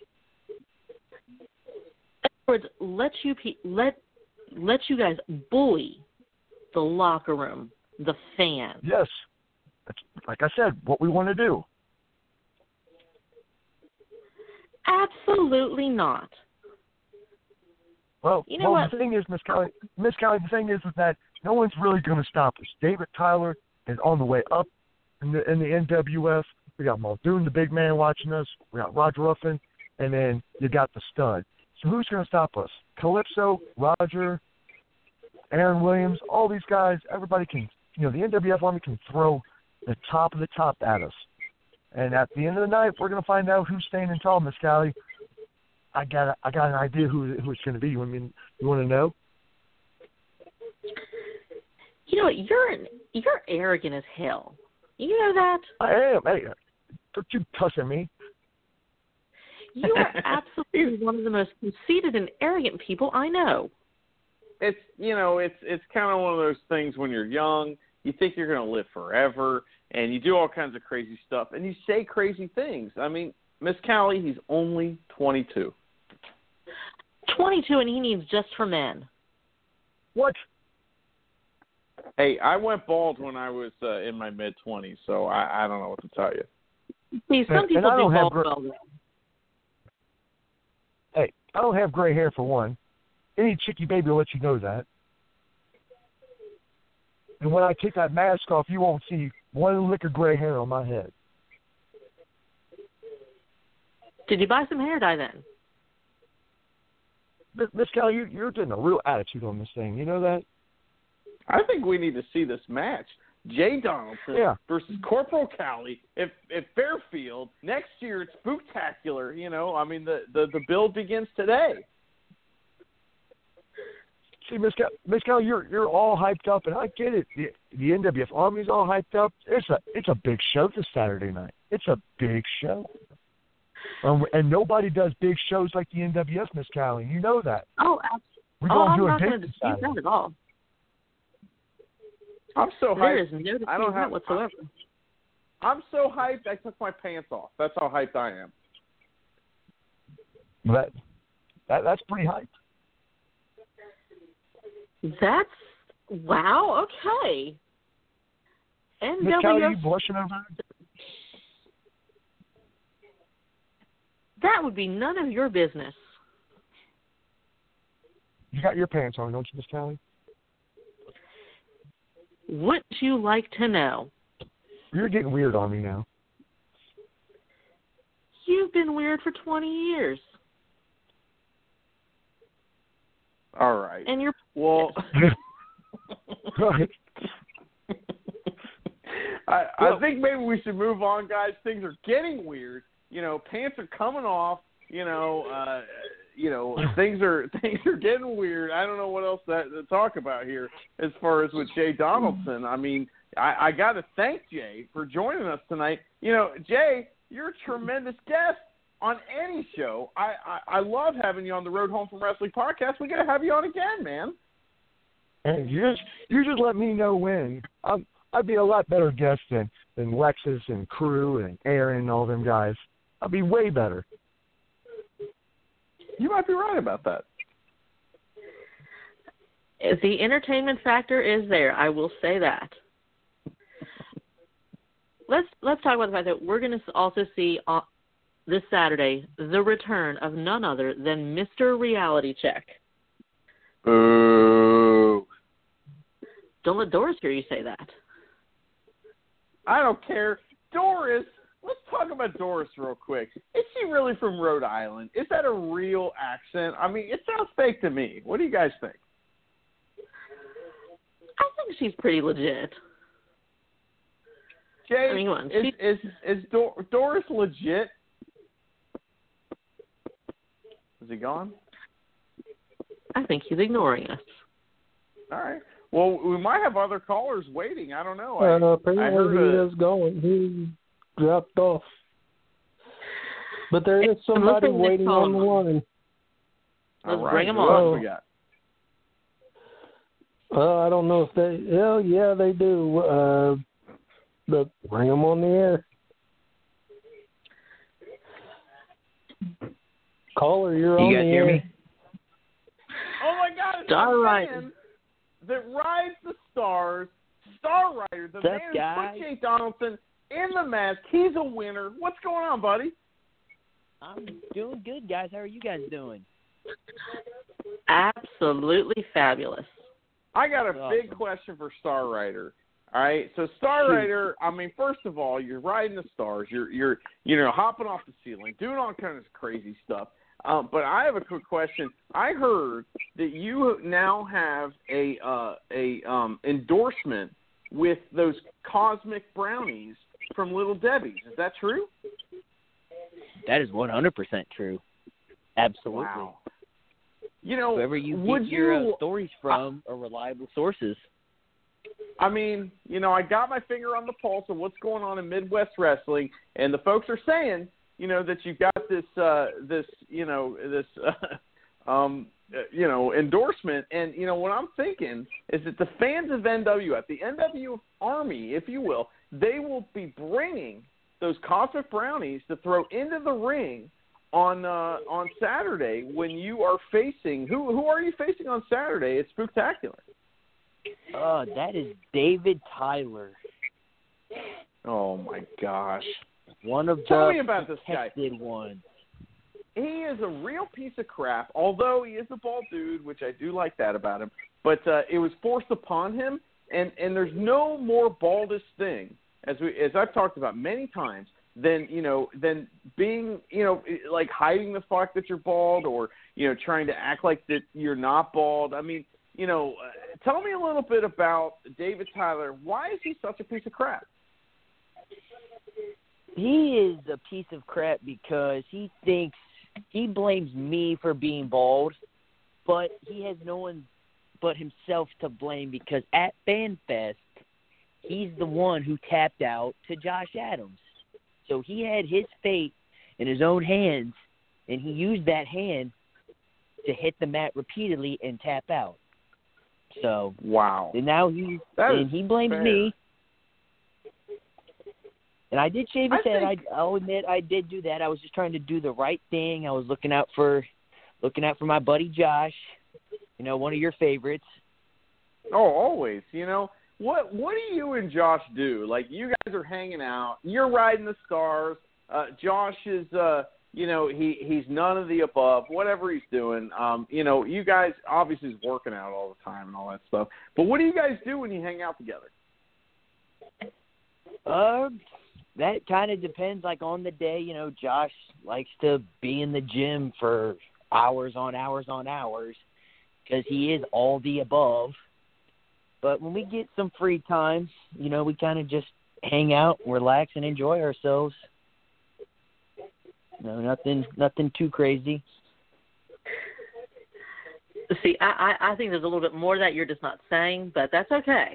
In other words, let you pe- let let you guys bully the locker room, the fans. Yes. That's, like I said, what we want to do. Absolutely not. Well, You know well what? the thing is, Miss Kelly, Miss Kelly, the thing is, is that no one's really going to stop us. David Tyler is on the way up in the in the N W F. We got Muldoon, the big man, watching us. We got Roger Ruffin, and then you got the stud. So who's going to stop us? Calypso, Roger, Aaron Williams, all these guys. Everybody can, you know, the N W F Army can throw the top of the top at us. And at the end of the night, we're going to find out who's standing tall, Miss Callie. I got a, I got an idea who who it's going to be. You want me, you want to know? You know what? You're you're arrogant as hell. You know that? I am. Hey, don't you cuss at me. You are absolutely one of the most conceited and arrogant people I know. It's you know, it's it's kind of one of those things when you're young, you think you're going to live forever, and you do all kinds of crazy stuff, and you say crazy things. I mean, Miss Callie, he's only twenty-two. twenty-two, and he needs just for men. What? Hey, I went bald when I was uh, in my mid-twenties, so I, I don't know what to tell you. See, some And- people and I do don't have bald gr- well. though. Hey, I don't have gray hair for one. Any chicky baby will let you know that. And when I take that mask off, you won't see one lick of gray hair on my head. Did you buy some hair dye then? Miss Miss Callie, you, you're getting a real attitude on this thing. You know that? I think we need to see this match. Jay Donaldson Yeah. versus Corporal Callie at, at Fairfield. Next year it's spooktacular. You know, I mean, the, the, the build begins today. See, Miss Cal- Miss Callie, you're you're all hyped up, and I get it. The, the N W F Army's all hyped up. It's a it's a big show this Saturday night. It's a big show, um, and nobody does big shows like the N W F, Miss Callie. You know that. Oh, absolutely. We're Oh, going I'm to do a not going to big dispute Saturday. that at all. I'm so There hyped. is no dispute I don't that have whatsoever. I'm so hyped. I took my pants off. That's how hyped I am. That, that that's pretty hyped. That's wow. Okay. Miss Callie, N W F. you blushing over there? That would be none of your business. You got your pants on, don't you, Miss Callie? Wouldn't you like to know? You're getting weird on me now. You've been weird for twenty years, All right. and you're Well, Right. I, I think maybe we should move on, guys. Things are getting weird. You know, pants are coming off. You know, uh, you know, things are things are getting weird. I don't know what else to, to talk about here as far as with Jay Donaldson. I mean, I, I got to thank Jay for joining us tonight. You know, Jay, you're a tremendous guest on any show. I, I, I love having you on the Road Home from Wrestling podcast. We got to have you on again, man. And you just you just let me know when. I'm, I'd be a lot better guest than, than Lexus and Crew and Aaron and all them guys. I'd be way better. You might be right about that. the entertainment factor is there. I will say that. Let's let's talk about the fact that we're going to also see uh, this Saturday the return of none other than Mister Reality Check. Boo. Don't let Doris hear you say that. I don't care. Doris, let's talk about Doris real quick. Is she really from Rhode Island? Is that a real accent? I mean, it sounds fake to me. What do you guys think? I think she's pretty legit. Jay, I mean, come on, is, she- is, is Dor- Doris legit? Is he gone? I think he's ignoring us. All right. Well, we might have other callers waiting. I don't know. I, Uh, I apparently heard he a, is going. He dropped off. But there is I'm somebody listening to waiting call on the him. line. all Let's right, bring him who on. else we got? Uh, I don't know if they. Well, yeah, they do. Uh, but bring them on the air. Caller, you're You on guys the hear air. me? Oh, my God. It's Star the Rider. man that rides the stars, Star Rider, the What's up, man who guys? put Jay Donaldson in the mask. He's a winner. What's going on, buddy? I'm doing good, guys. How are you guys doing? Absolutely fabulous. I got a Awesome. big question for Star Rider. All right, so Star Shoot. Rider. I mean, first of all, you're riding the stars. You're you're you know hopping off the ceiling, doing all kinds of crazy stuff. Um, but I have a quick question. I heard that you now have a uh, a um, endorsement with those Cosmic Brownies from Little Debbie's. Is that true? That is one hundred percent true. Absolutely. Wow. You know, whoever you would get your you, uh, stories from are reliable sources. I mean, you know, I got my finger on the pulse of what's going on in Midwest wrestling, and the folks are saying, you know, that you've got this, uh, this, you know, this, uh, um, uh, you know, endorsement. And you know, what I'm thinking is that the fans of N W F, the N W F Army, if you will, they will be bringing those Cosmic Brownies to throw into the ring on uh, on Saturday when you are facing who who are you facing on Saturday? It's Spooktacular. Uh, that is David Tyler. Oh my gosh! One of Tell the me about this guy. protected ones. He is a real piece of crap. Although he is a bald dude, which I do like that about him. But uh, it was forced upon him, and and there's no more baldest thing, as we as I've talked about many times, than you know than being you know like hiding the fact that you're bald, or you know trying to act like that you're not bald. I mean, you know, uh, tell me a little bit about David Tyler. Why is he such a piece of crap? He is a piece of crap because he thinks he blames me for being bald, but he has no one but himself to blame because at FanFest, he's the one who tapped out to Josh Adams. So he had his fate in his own hands, and he used that hand to hit the mat repeatedly and tap out. So wow, and now he that and he blames fair. me. And I did shave his I head. think... I, I'll admit I did do that. I was just trying to do the right thing. I was looking out for, looking out for my buddy Josh. You know, one of your favorites. Oh, always. You know what? What do you and Josh do? Like you guys are hanging out. You're riding the stars. Uh, Josh is, uh, you know, he he's none of the above. Whatever he's doing, um, you know, you guys obviously is working out all the time and all that stuff. But what do you guys do when you hang out together? Uh. That kind of depends, like, on the day. You know, Josh likes to be in the gym for hours on hours on hours because he is all the above. But when we get some free time, you know, we kind of just hang out, relax, and enjoy ourselves. No, nothing nothing too crazy. See, I, I, I think there's a little bit more that you're just not saying, but that's okay.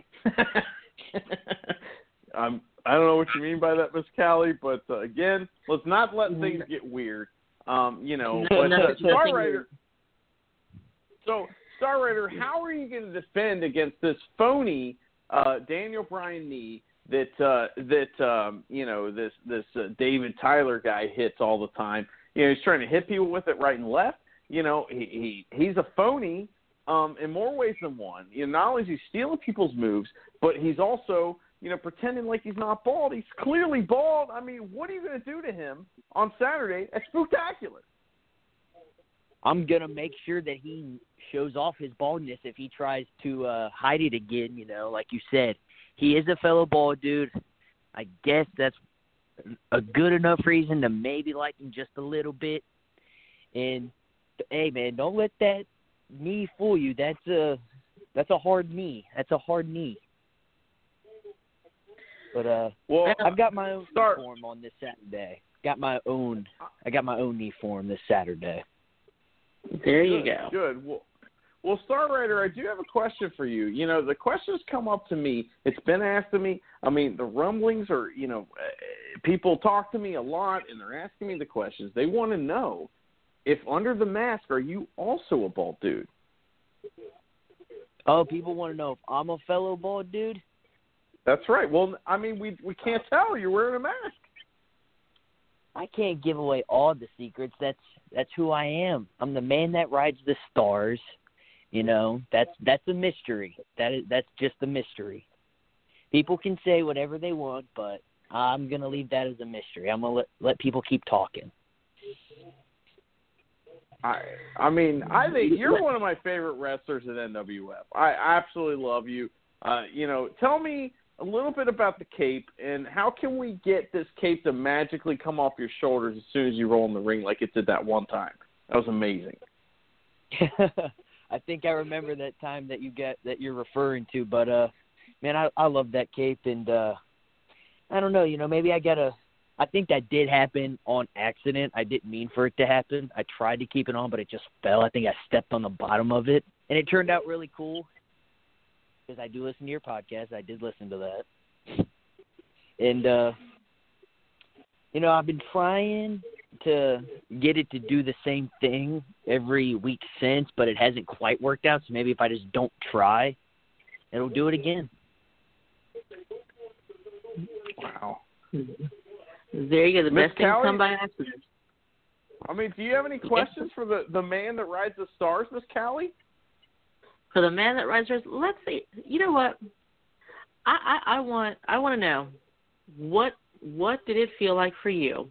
um. I don't know what you mean by that, Miss Callie, but uh, again, let's not let things get weird. Um, you know, No, but no, uh, nothing Star weird. Rider. So, Star Rider, how are you going to defend against this phony uh, Daniel Bryan knee that uh, that um, you know this this uh, David Tyler guy hits all the time? You know, he's trying to hit people with it right and left. You know, he, he he's a phony um, in more ways than one. You know, not only is he stealing people's moves, but he's also you know, pretending like he's not bald. He's clearly bald. I mean, what are you going to do to him on Saturday at Spooktacular? I'm going to make sure that he shows off his baldness if he tries to uh, hide it again, you know, like you said. He is a fellow bald dude. I guess that's a good enough reason to maybe like him just a little bit. And, hey, man, don't let that knee fool you. That's a, that's a hard knee. That's a hard knee. But uh, well, I've got my own start. knee form on this Saturday. Got my own. I got my own knee form this Saturday. There you good, go. Good. Well, well, Star Rider, I do have a question for you. You know, the questions come up to me. It's been asked to me. I mean, the rumblings are, you know, uh, people talk to me a lot, and they're asking me the questions. They want to know if under the mask, are you also a bald dude? Oh, people want to know if I'm a fellow bald dude? That's right. Well, I mean, we we can't tell. You're wearing a mask. I can't give away all the secrets. That's that's who I am. I'm the man that rides the stars. You know, that's that's a mystery. That is that's just a mystery. People can say whatever they want, but I'm gonna leave that as a mystery. I'm gonna let let people keep talking. I I mean, I think you're one of my favorite wrestlers at N W F. I absolutely love you. Uh, you know, tell me a little bit about the cape, and how can we get this cape to magically come off your shoulders as soon as you roll in the ring like it did that one time? That was amazing. I think I remember that time that you get that you're referring to, but uh, man, I I love that cape, and uh, I don't know, you know, maybe I gotta. I think that did happen on accident. I didn't mean for it to happen. I tried to keep it on, but it just fell. I think I stepped on the bottom of it, and it turned out really cool because I do listen to your podcast. I did listen to that, and uh, you know, I've been trying to get it to do the same thing every week since, but it hasn't quite worked out. So maybe if I just don't try, it'll do it again. Wow. There you go. The Miss best things Callie? come by accident. I mean, do you have any questions for the, the man that rides the stars, Miss Callie? For the man that rides, let's see. You know what? I, I, I want I want to know what what did it feel like for you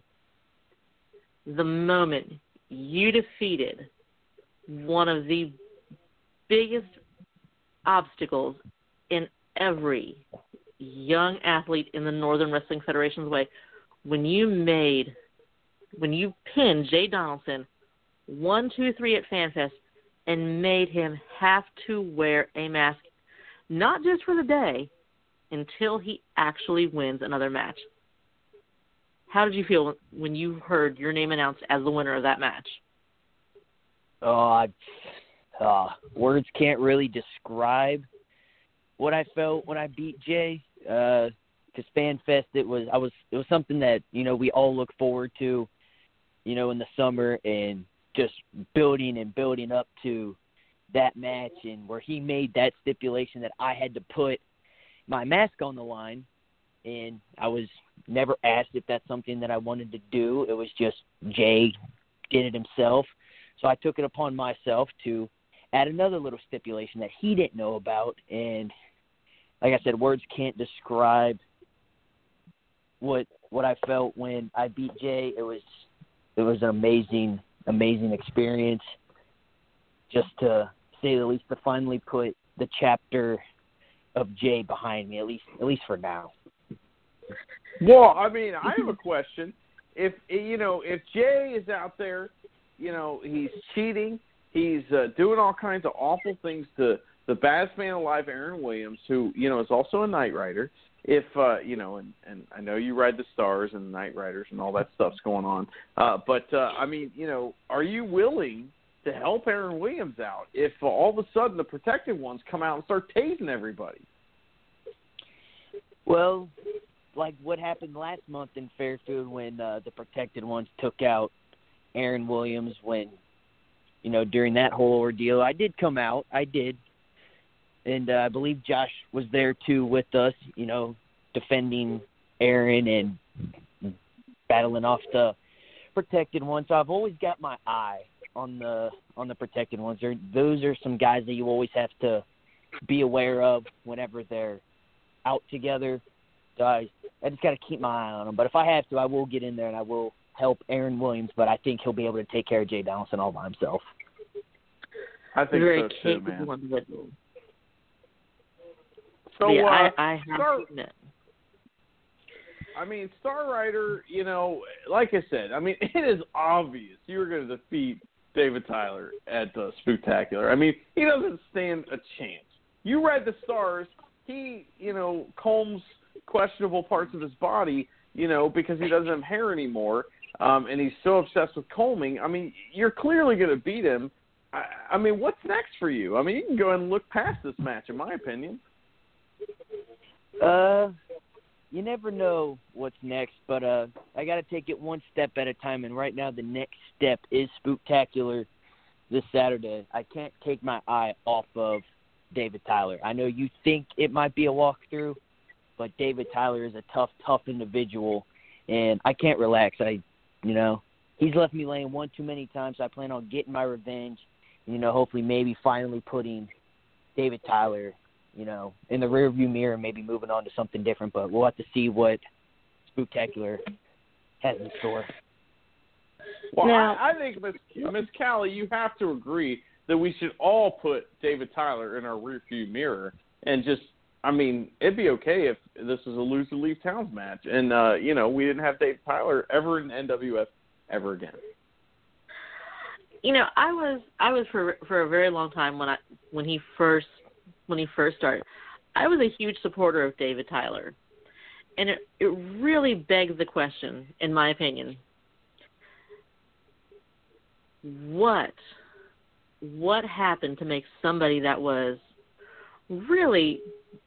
the moment you defeated one of the biggest obstacles in every young athlete in the Northern Wrestling Federation's way, when you made, when you pinned Jay Donaldson one, two, three at FanFest and made him have to wear a mask, not just for the day, until he actually wins another match. How did you feel when you heard your name announced as the winner of that match? Oh, I, uh, words can't really describe what I felt when I beat Jay. Because uh, FanFest, it was I was it was something that you know we all look forward to, you know, in the summer, and just building and building up to that match, and where he made that stipulation that I had to put my mask on the line, and I was never asked if that's something that I wanted to do. It was just Jay did it himself, so I took it upon myself to add another little stipulation that he didn't know about. And like I said, words can't describe what what I felt when I beat Jay. It was it was an amazing, amazing experience. Just to say the least, to finally put the chapter of Jay behind me, at least at least for now. Well, I mean, I have a question. If you know, if Jay is out there, you know, he's cheating, he's uh, doing all kinds of awful things to the baddest man alive, Aaron Williams, who, you know, is also a Knight Rider. If, uh, you know, and, and I know you ride the Stars and the Knight Riders and all that stuff's going on. Uh, but, uh, I mean, you know, are you willing to help Aaron Williams out if uh, all of a sudden the protected ones come out and start tasing everybody? Well, like what happened last month in Fairfield when uh, the protected ones took out Aaron Williams when, you know, during that whole ordeal, I did come out. I did. And uh, I believe Josh was there, too, with us, you know, defending Aaron and battling off the protected ones. So I've always got my eye on the on the protected ones. They're, those are some guys that you always have to be aware of whenever they're out together. So I, I just got to keep my eye on them. But if I have to, I will get in there and I will help Aaron Williams. But I think he'll be able to take care of Jay Donaldson all by himself. I think Very so, too, capable man. individual. So, yeah, uh, I, I have Star, to admit. I mean, Star Rider, you know, like I said, I mean, it is obvious you were going to defeat David Tyler at the Spooktacular. I mean, he doesn't stand a chance. You read the Stars, he, you know, combs questionable parts of his body, you know, because he doesn't have hair anymore, um, and he's so obsessed with combing. I mean, you're clearly going to beat him. I, I mean, what's next for you? I mean, you can go ahead and look past this match, in my opinion. Uh, you never know what's next, but uh, I got to take it one step at a time, and right now the next step is Spooktacular this Saturday. I can't take my eye off of David Tyler. I know you think it might be a walkthrough, but David Tyler is a tough, tough individual, and I can't relax. I, you know, he's left me laying one too many times. I plan on getting my revenge, you know, hopefully maybe finally putting David Tyler, you know, in the rearview mirror, maybe moving on to something different. But we'll have to see what Spooktacular has in store. Well, Now, I, I think, Miss Miss Callie, you have to agree that we should all put David Tyler in our rearview mirror and just, I mean, it'd be okay if this was a lose to leave towns match, and uh, you know, we didn't have David Tyler ever in N W F ever again. You know, I was I was for for a very long time when I when he first when he first started, I was a huge supporter of David Tyler. and it, it really begs the question, in my opinion, what what happened to make somebody that was really,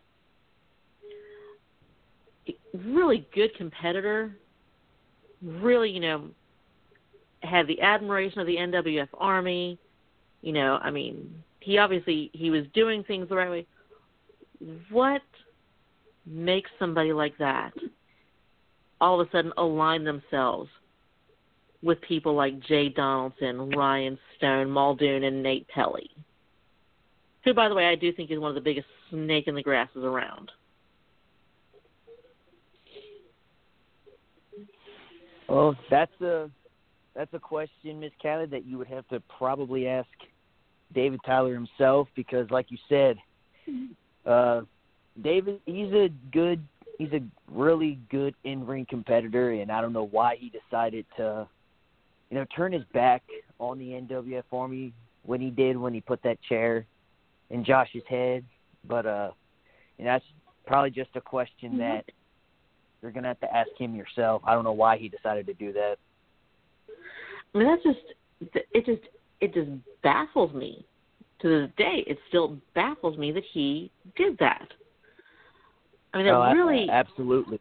really good competitor, really, you know, had the admiration of the N W F Army, you know, I mean, he obviously, he was doing things the right way. What makes somebody like that all of a sudden align themselves with people like Jay Donaldson, Ryan Stone, Muldoon, and Nate Pelly, who, by the way, I do think is one of the biggest snake in the grasses around? Well, that's a that's a question, Miss Callie, that you would have to probably ask David Tyler himself, because, like you said, uh, David, he's a good, he's a really good in-ring competitor, and I don't know why he decided to, you know, turn his back on the N W F Army when he did, when he put that chair in Josh's head. But uh, and that's probably just a question mm-hmm. that you're gonna have to ask him yourself. I don't know why he decided to do that. I mean, that's just it. Just it just baffles me to this day. It still baffles me that he did that. I mean, it oh, really absolutely.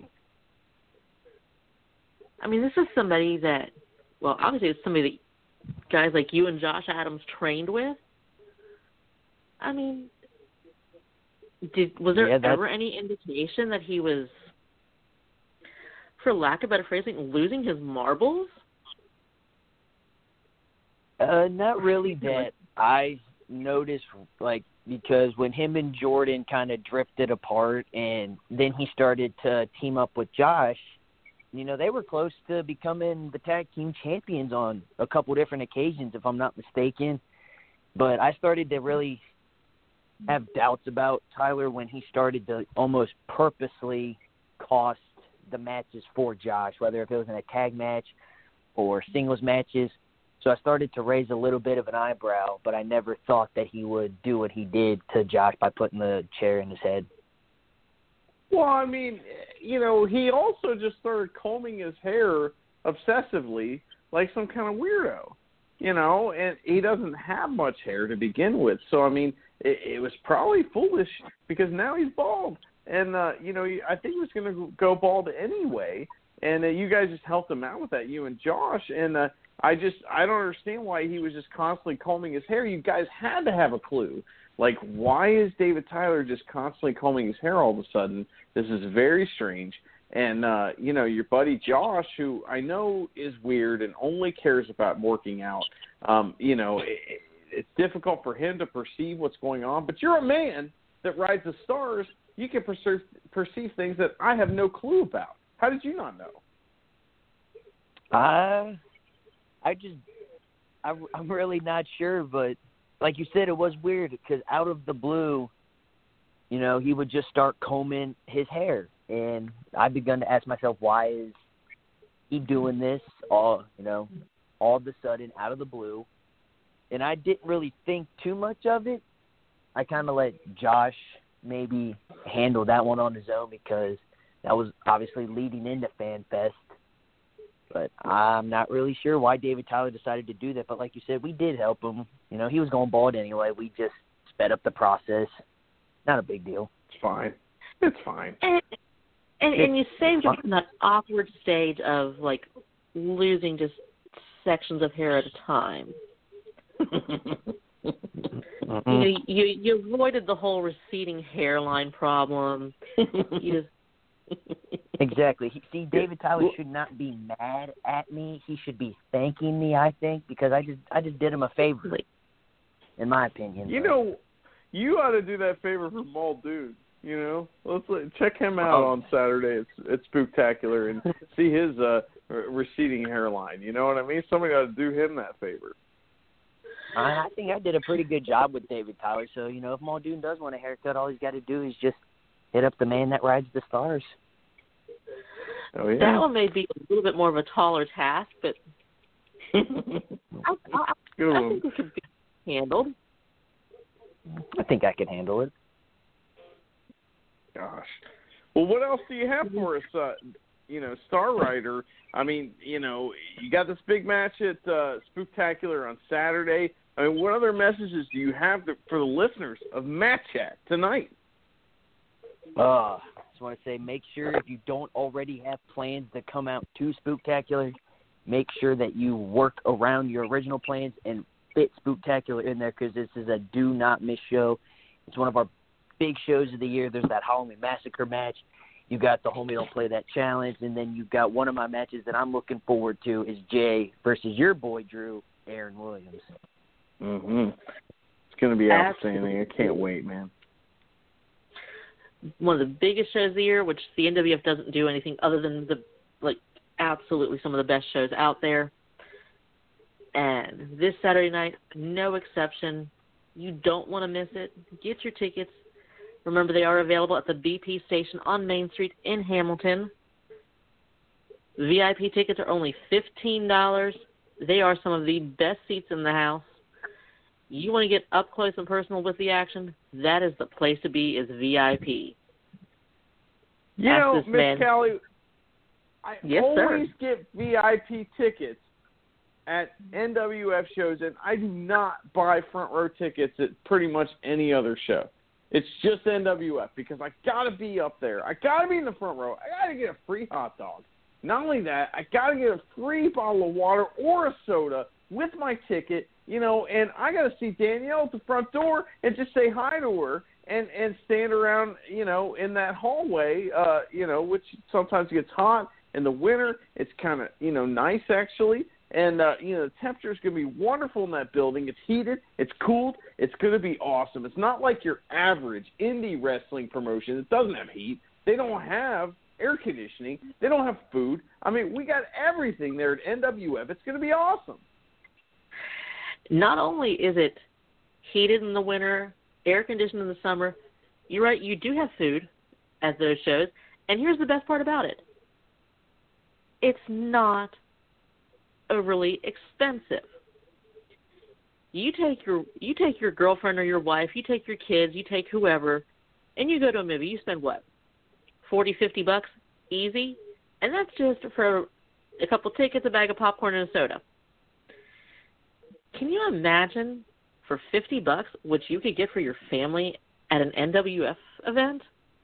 I mean, this is somebody that, well, obviously it's somebody that guys like you and Josh Adams trained with. I mean, did was there yeah, ever any indication that he was, for lack of better phrasing, losing his marbles? Uh, not really that I noticed, like, because when him and Jordan kind of drifted apart and then he started to team up with Josh, you know, they were close to becoming the tag team champions on a couple different occasions, if I'm not mistaken. But I started to really have doubts about Tyler when he started to almost purposely cost the matches for Josh, whether if it was in a tag match or singles matches. So I started to raise a little bit of an eyebrow, but I never thought that he would do what he did to Josh by putting the chair in his head. Well, I mean, you know, he also just started combing his hair obsessively like some kind of weirdo, you know, and he doesn't have much hair to begin with. So, I mean, it, it was probably foolish because now he's bald. And, uh, you know, I think he was going to go bald anyway. And uh, you guys just helped him out with that, you and Josh. And uh, I just, I don't understand why he was just constantly combing his hair. You guys had to have a clue. Like, why is David Tyler just constantly combing his hair all of a sudden? This is very strange. And, uh, you know, your buddy Josh, who I know is weird and only cares about working out, um, you know, it, it's difficult for him to perceive what's going on. But you're a man that rides the stars. You can perceive, perceive things that I have no clue about. How did you not know? Uh, I just, I, I'm really not sure, but like you said, it was weird because out of the blue, you know, he would just start combing his hair. And I begun to ask myself, why is he doing this all, you know, all of a sudden out of the blue? And I didn't really think too much of it. I kind of let Josh maybe handle that one on his own because that was obviously leading into FanFest. But I'm not really sure why David Tyler decided to do that. But like you said, we did help him. You know, he was going bald anyway. We just sped up the process. Not a big deal. It's fine. It's fine. And, and, and you saved him from that awkward stage of, like, losing just sections of hair at a time. Mm-hmm. You know, you, you avoided the whole receding hairline problem. You just Exactly. He, see, David Tyler should not be mad at me. He should be thanking me, I think, because I just I just did him a favor, in my opinion. You but. know, you ought to do that favor for Muldoon. You know, let's let, check him out oh. on Saturday. It's it's Spooktacular and see his uh, receding hairline. You know what I mean? Somebody ought to do him that favor. I think I did a pretty good job with David Tyler. So, you know, if Muldoon does want a haircut, all he's got to do is just hit up the man that rides the stars. Oh, yeah. That one may be a little bit more of a taller task, but I, I, I think it could be handled. I think I can handle it. Gosh. Well, what else do you have for us, uh, you know, Star Rider? I mean, you know, you got this big match at uh, Spooktacular on Saturday. I mean, what other messages do you have to, for the listeners of Matt Chat tonight? Uh, I just want to say, make sure if you don't already have plans to come out to Spooktacular, make sure that you work around your original plans and fit Spooktacular in there, because this is a do-not-miss show. It's one of our big shows of the year. There's that Halloween Massacre match. You got the Homie Don't Play That challenge, and then you've got one of my matches that I'm looking forward to is Jay versus your boy Drew, Aaron Williams. Mm-hmm. It's going to be outstanding. I can't wait, man. One of the biggest shows of the year, which the N W F doesn't do anything other than the like absolutely some of the best shows out there. And this Saturday night, no exception. You don't want to miss it. Get your tickets. Remember, they are available at the B P station on Main Street in Hamilton. V I P tickets are only fifteen dollars. They are some of the best seats in the house. You want to get up close and personal with the action? That is the place to be, is V I P. You Ask know, this Miss man. Callie, I Yes, always sir. get V I P tickets at N W F shows, and I do not buy front row tickets at pretty much any other show. It's just N W F because I got to be up there. I got to be in the front row. I got to get a free hot dog. Not only that, I got to get a free bottle of water or a soda with my ticket, you know, and I got to see Danielle at the front door and just say hi to her and, and stand around, you know, in that hallway, uh, you know, which sometimes gets hot. In the winter, it's kind of, you know, nice actually. And, uh, you know, the temperature is going to be wonderful in that building. It's heated. It's cooled. It's going to be awesome. It's not like your average indie wrestling promotion. It doesn't have heat. They don't have air conditioning. They don't have food. I mean, we got everything there at N W F. It's going to be awesome. Not only is it heated in the winter, air conditioned in the summer, you're right, you do have food at those shows. And here's the best part about it. It's not overly expensive. You take your you take your girlfriend or your wife, you take your kids, you take whoever, and you go to a movie. You spend what? forty, fifty bucks? Easy? And that's just for a couple tickets, a bag of popcorn, and a soda. Can you imagine for fifty bucks what you could get for your family at an N W F event?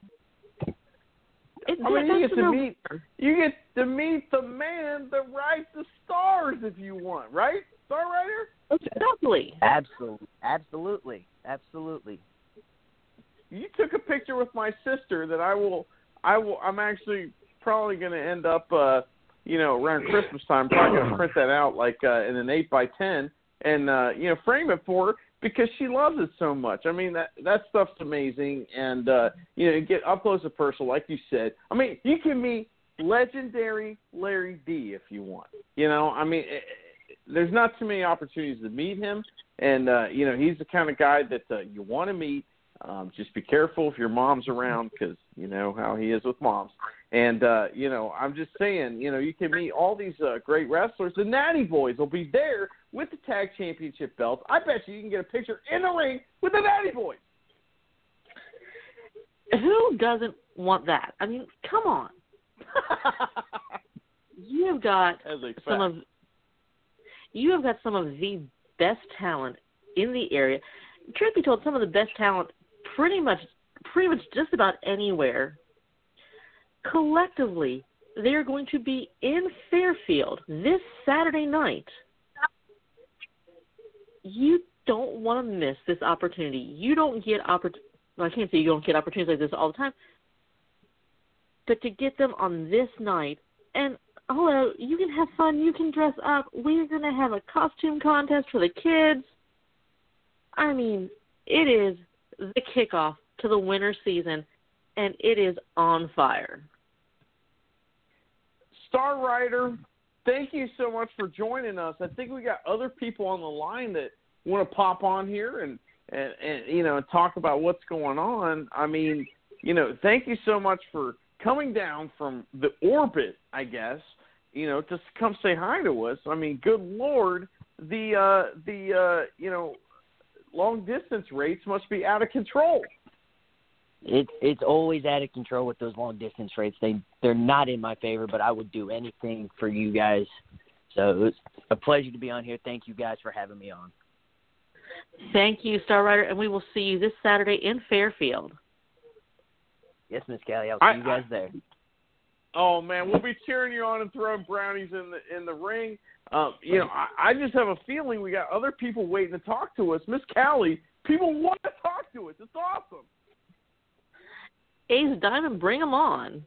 It, I mean, you get to no meet you get to meet the man that writes the stars if you want, right? Star writer? Exactly. Absolutely, absolutely, absolutely. You took a picture with my sister that I will, I will. I'm actually probably going to end up, uh, you know, around Christmas time, probably going to print that out like uh, in an eight by ten and uh, you know, frame it for her because she loves it so much. I mean, that that stuff's amazing, and uh, you know, get up close and personal, like you said. I mean, you can meet legendary Larry D if you want. You know, I mean, it, there's not too many opportunities to meet him, and uh, you know, he's the kind of guy that uh, you want to meet. Um, just be careful if your mom's around because you know how he is with moms. And, uh, you know, I'm just saying, you know, you can meet all these uh, great wrestlers. The Natty Boys will be there with the tag championship belts. I bet you you can get a picture in the ring with the Natty Boys. Who doesn't want that? I mean, come on. You've got some of you have got some of the best talent in the area. Truth be told, some of the best talent pretty much pretty much just about anywhere. Collectively, they are going to be in Fairfield this Saturday night. You don't want to miss this opportunity. You don't get oppor- well, I can't say you don't get opportunities like this all the time, but to get them on this night, and hello, you can have fun, you can dress up. We're going to have a costume contest for the kids. I mean, it is the kickoff to the winter season, and it is on fire. Star Rider, thank you so much for joining us. I think we got other people on the line that want to pop on here and, and, and you know, talk about what's going on. I mean, you know, thank you so much for coming down from the orbit, I guess, you know, to come say hi to us. I mean, good Lord, the, uh, the uh, you know, long-distance rates must be out of control. It, it's always out of control with those long distance rates. They they're not in my favor, but I would do anything for you guys. So it's a pleasure to be on here. Thank you guys for having me on. Thank you, Star Rider, and we will see you this Saturday in Fairfield. Yes, Miss Callie, I'll see I, you guys I, there. Oh man, we'll be cheering you on and throwing brownies in the in the ring. Um, you know, I, I just have a feeling we got other people waiting to talk to us. Miss Callie, people want to talk to us. It's awesome. Ace Diamond, bring them on.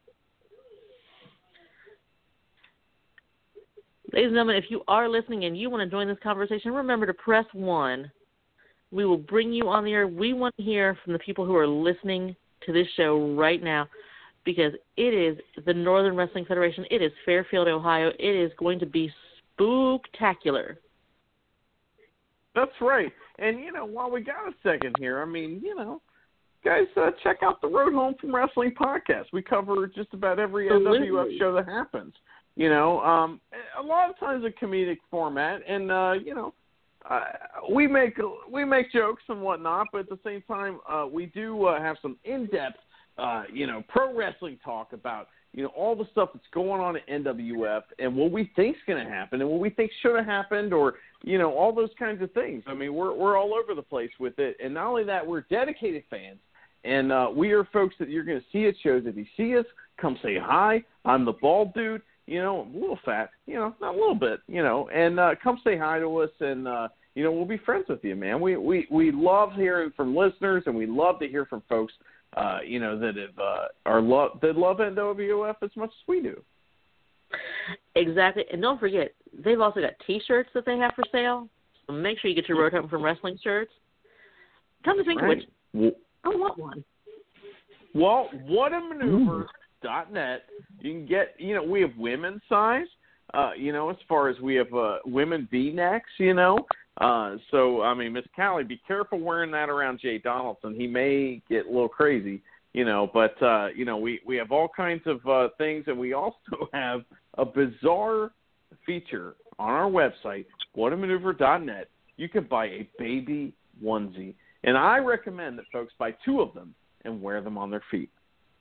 Ladies and gentlemen, if you are listening and you want to join this conversation, remember to press one. We will bring you on the air. We want to hear from the people who are listening to this show right now, because it is the Northern Wrestling Federation. It is Fairfield, Ohio. It is going to be spooktacular. That's right. And, you know, while we got a second here, I mean, you know, guys, uh, check out the Road Home from Wrestling podcast. We cover just about every Absolutely. N W F show that happens. You know, um, a lot of times a comedic format, and uh, you know, uh, we make we make jokes and whatnot, but at the same time, uh, we do uh, have some in-depth, uh, you know, pro wrestling talk about, you know, all the stuff that's going on at N W F and what we think's going to happen and what we think should have happened, or, you know, all those kinds of things. I mean, we're we're all over the place with it, and not only that, we're dedicated fans. And uh, we are folks that you're going to see at shows. If you see us, come say hi. I'm the bald dude, you know, I'm a little fat, you know, not a little bit, you know, and uh, come say hi to us, and, uh, you know, we'll be friends with you, man. We, we, we love hearing from listeners, and we love to hear from folks, uh, you know, that have, uh, are lo- that love N W F as much as we do. Exactly. And don't forget, they've also got T-shirts that they have for sale. So make sure you get your Road Home from Wrestling shirts. Come to think Right. of which, I want one. Well, what a maneuver dot net. You can get, you know, we have women's size, uh, you know, as far as we have uh, women V-necks, you know. Uh, so, I mean, Miss Callie, be careful wearing that around Jay Donaldson. He may get a little crazy, you know, but, uh, you know, we, we have all kinds of uh, things, and we also have a bizarre feature on our website, what a maneuver dot net. You can buy a baby onesie. And I recommend that folks buy two of them and wear them on their feet.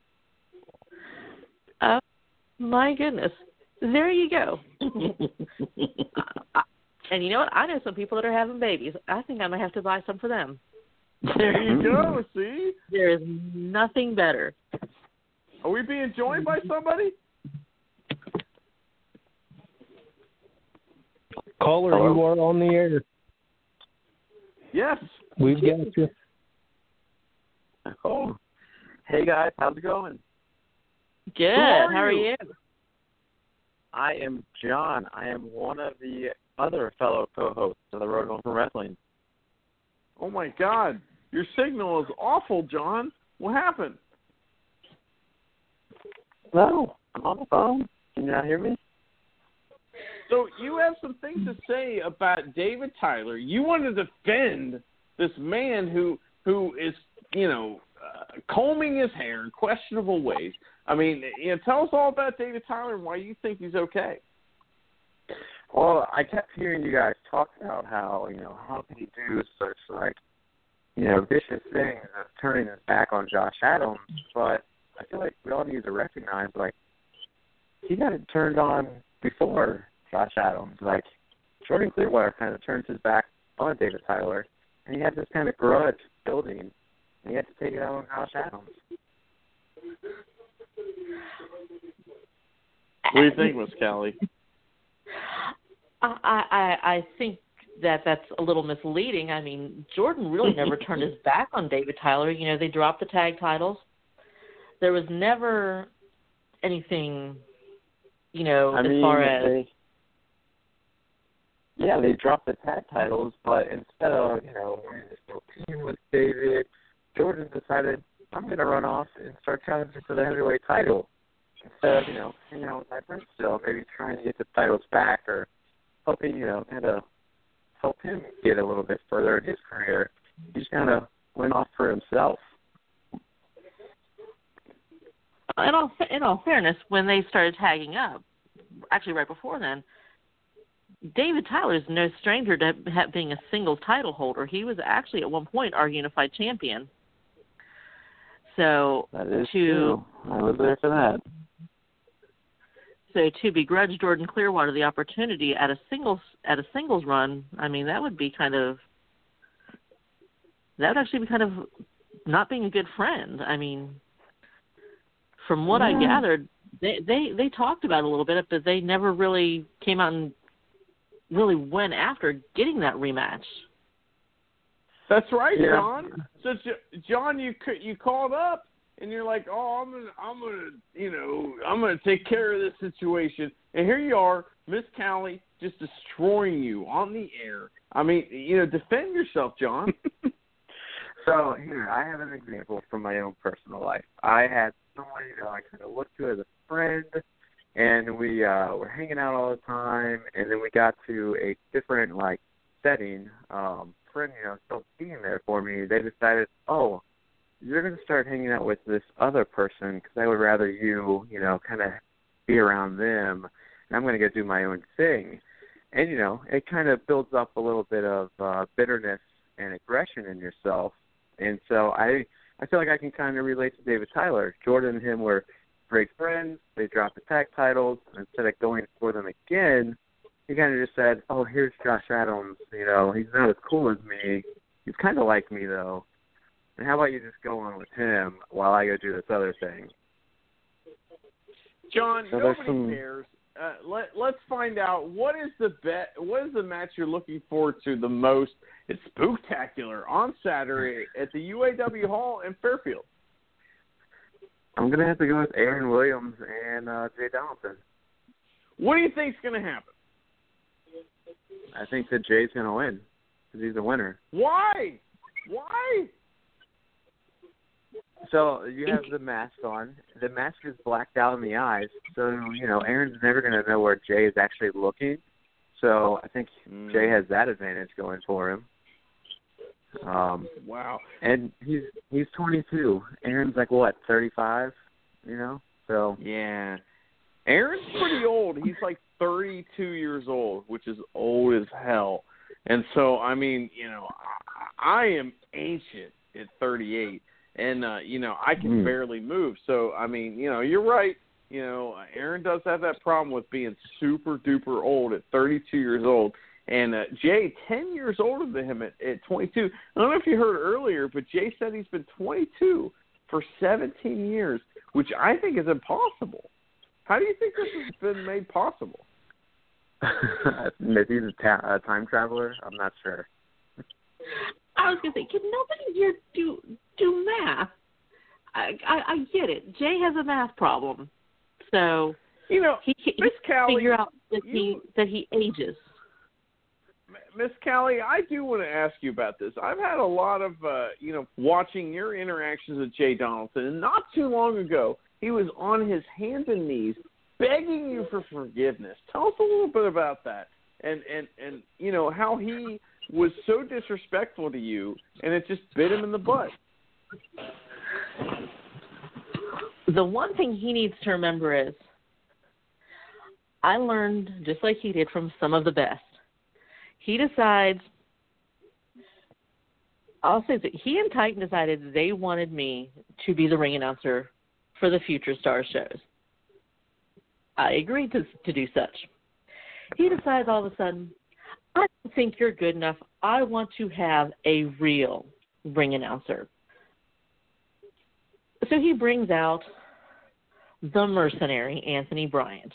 Oh, my goodness. There you go. And you know what? I know some people that are having babies. I think I might have to buy some for them. There you go, see? There is nothing better. Are we being joined by somebody? Caller, Hello? you are on the air. Yes. We've got you. Oh, hey guys, how's it going? Good. are How are you? you? I am John. I am one of the other fellow co-hosts of the Road Home from Wrestling. Oh, my God. Your signal is awful, John. What happened? No, I'm on the phone. Can you not hear me? So you have some things to say about David Tyler. You want to defend this man who who is, you know, uh, combing his hair in questionable ways. I mean, you know, tell us all about David Tyler and why you think he's okay. Well, I kept hearing you guys talk about how, you know, how can he do such, like, you know, vicious things as turning his back on Josh Adams, but I feel like we all need to recognize, like, he got it turned on before Josh Adams. Like, Jordan Clearwater kind of turned his back on David Tyler, and he had this kind of grudge building, and he had to take it out on Josh Adams. What do you think, Miss Callie? I, I, I think that that's a little misleading. I mean, Jordan really never turned his back on David Tyler. You know, they dropped the tag titles. There was never anything, you know, I as mean, far as... they, yeah, they dropped the tag titles, but instead of, you know, we're still team with David, Jordan decided, I'm going to run off and start challenging for the heavyweight title. Instead of, you know, hanging out with my friends still, maybe trying to get the titles back or helping, you know, kind of help him get a little bit further in his career. He just kind of went off for himself. In all, in all fairness, when they started tagging up, actually right before then, David Tyler is no stranger to being a single title holder. He was actually at one point our unified champion. So That is to true. I was there for that. so to begrudge Jordan Clearwater the opportunity at a singles at a singles run, I mean that would be kind of that would actually be kind of not being a good friend. I mean, from what Yeah. I gathered, they, they they talked about it a little bit, but they never really came out and really went after getting that rematch. That's right, Yeah. John. So, J- John, you c- you called up and you're like, "Oh, I'm gonna, I'm gonna, you know, I'm gonna take care of this situation." And here you are, Miss Callie, just destroying you on the air. I mean, you know, defend yourself, John. So here, I have an example from my own personal life. I had somebody that I kind of looked to as a friend, and we uh, were hanging out all the time. And then we got to a different like setting. Um, friend, you know, still being there for me. They decided, oh, you're going to start hanging out with this other person because I would rather you, you know, kind of be around them, and I'm going to go do my own thing. And you know, it kind of builds up a little bit of uh, bitterness and aggression in yourself. And so I I feel like I can kind of relate to David Tyler. Jordan and him were great friends. They dropped the tag titles. Instead of going for them again, he kind of just said, oh, here's Josh Adams. You know, he's not as cool as me. He's kind of like me, though. And how about you just go on with him while I go do this other thing? John, So there's nobody some- cares. Uh, let Let's find out what is the bet. What is the match you're looking forward to the most? It's Spooktacular on Saturday at the U A W Hall in Fairfield. I'm going to have to go with Aaron Williams and uh, Jay Donaldson. What do you think's going to happen? I think that Jay's going to win because he's a winner. Why? Why? So you have the mask on. The mask is blacked out in the eyes, so you know Aaron's never going to know where Jay is actually looking. So I think Mm. Jay has that advantage going for him. Um, Wow. and he's he's twenty-two. Aaron's like what, thirty-five? You know, so Yeah. Aaron's pretty old. He's like thirty-two years old, which is old as hell. And so, I mean, you know, I, I am ancient at thirty-eight. And, uh, you know, I can Mm. barely move. So, I mean, you know, you're right. You know, Aaron does have that problem with being super duper old at thirty-two years old. And uh, Jay, ten years older than him at, at twenty-two. I don't know if you heard earlier, but Jay said he's been twenty-two for seventeen years, which I think is impossible. How do you think this has been made possible? maybe he's a, ta- a time traveler. I'm not sure. I was gonna say, can nobody here do do math? I, I I get it. Jay has a math problem, so You know, he he Miss can Callie, figure out that you- he that he ages. Miss Callie, I do want to ask you about this. I've had a lot of, uh, you know, watching your interactions with Jay Donaldson, and not too long ago, he was on his hands and knees begging you for forgiveness. Tell us a little bit about that, and and and you know how he was so disrespectful to you, and it just bit him in the butt. The one thing he needs to remember is, I learned just like he did from some of the best. He decides, I'll say that he and Titan decided they wanted me to be the ring announcer for the Future Star shows. I agreed to, to do such. He decides all of a sudden, I don't think you're good enough. I want to have a real ring announcer. So he brings out the mercenary, Anthony Bryant.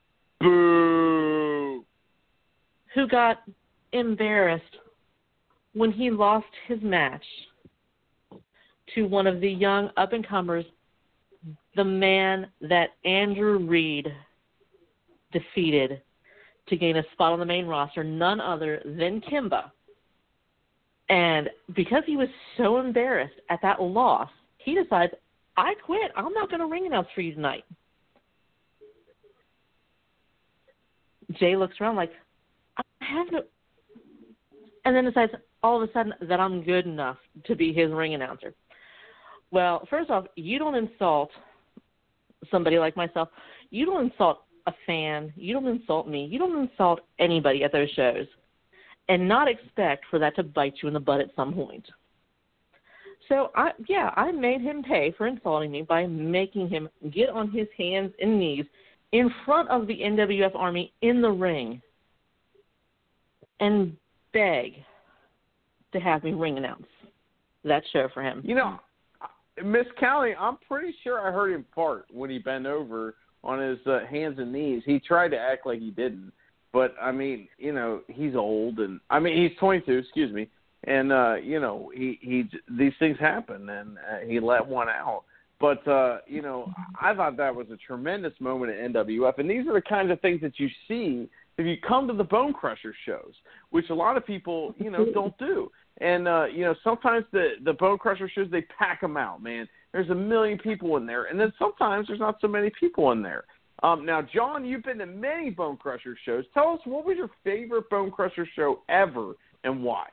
Boo! Who got embarrassed when he lost his match to one of the young up-and-comers, the man that Andrew Reed defeated to gain a spot on the main roster, none other than Kimba. And because he was so embarrassed at that loss, he decides, I quit. I'm not going to ring announce for you tonight. Jay looks around like, I have no... And then decides all of a sudden that I'm good enough to be his ring announcer. Well, first off, you don't insult somebody like myself. You don't insult a fan. You don't insult me. You don't insult anybody at those shows and not expect for that to bite you in the butt at some point. So, I yeah, I made him pay for insulting me by making him get on his hands and knees in front of the N W F Army in the ring and beg to have me ring announce that show for him. You know, Miss Callie, I'm pretty sure I heard him fart when he bent over on his uh, hands and knees. He tried to act like he didn't. But, I mean, you know, he's old. and I mean, he's twenty-two, excuse me. And, uh, you know, he, he these things happen, and uh, he let one out. But, uh, you know, I thought that was a tremendous moment at N W F. And these are the kinds of things that you see if you come to the Bone Crusher shows, which a lot of people, you know, don't do. And, uh, you know, sometimes the, the Bone Crusher shows, they pack them out, man. There's a million people in there. And then sometimes there's not so many people in there. Um, now, John, you've been to many Bone Crusher shows. Tell us, what was your favorite Bone Crusher show ever and why?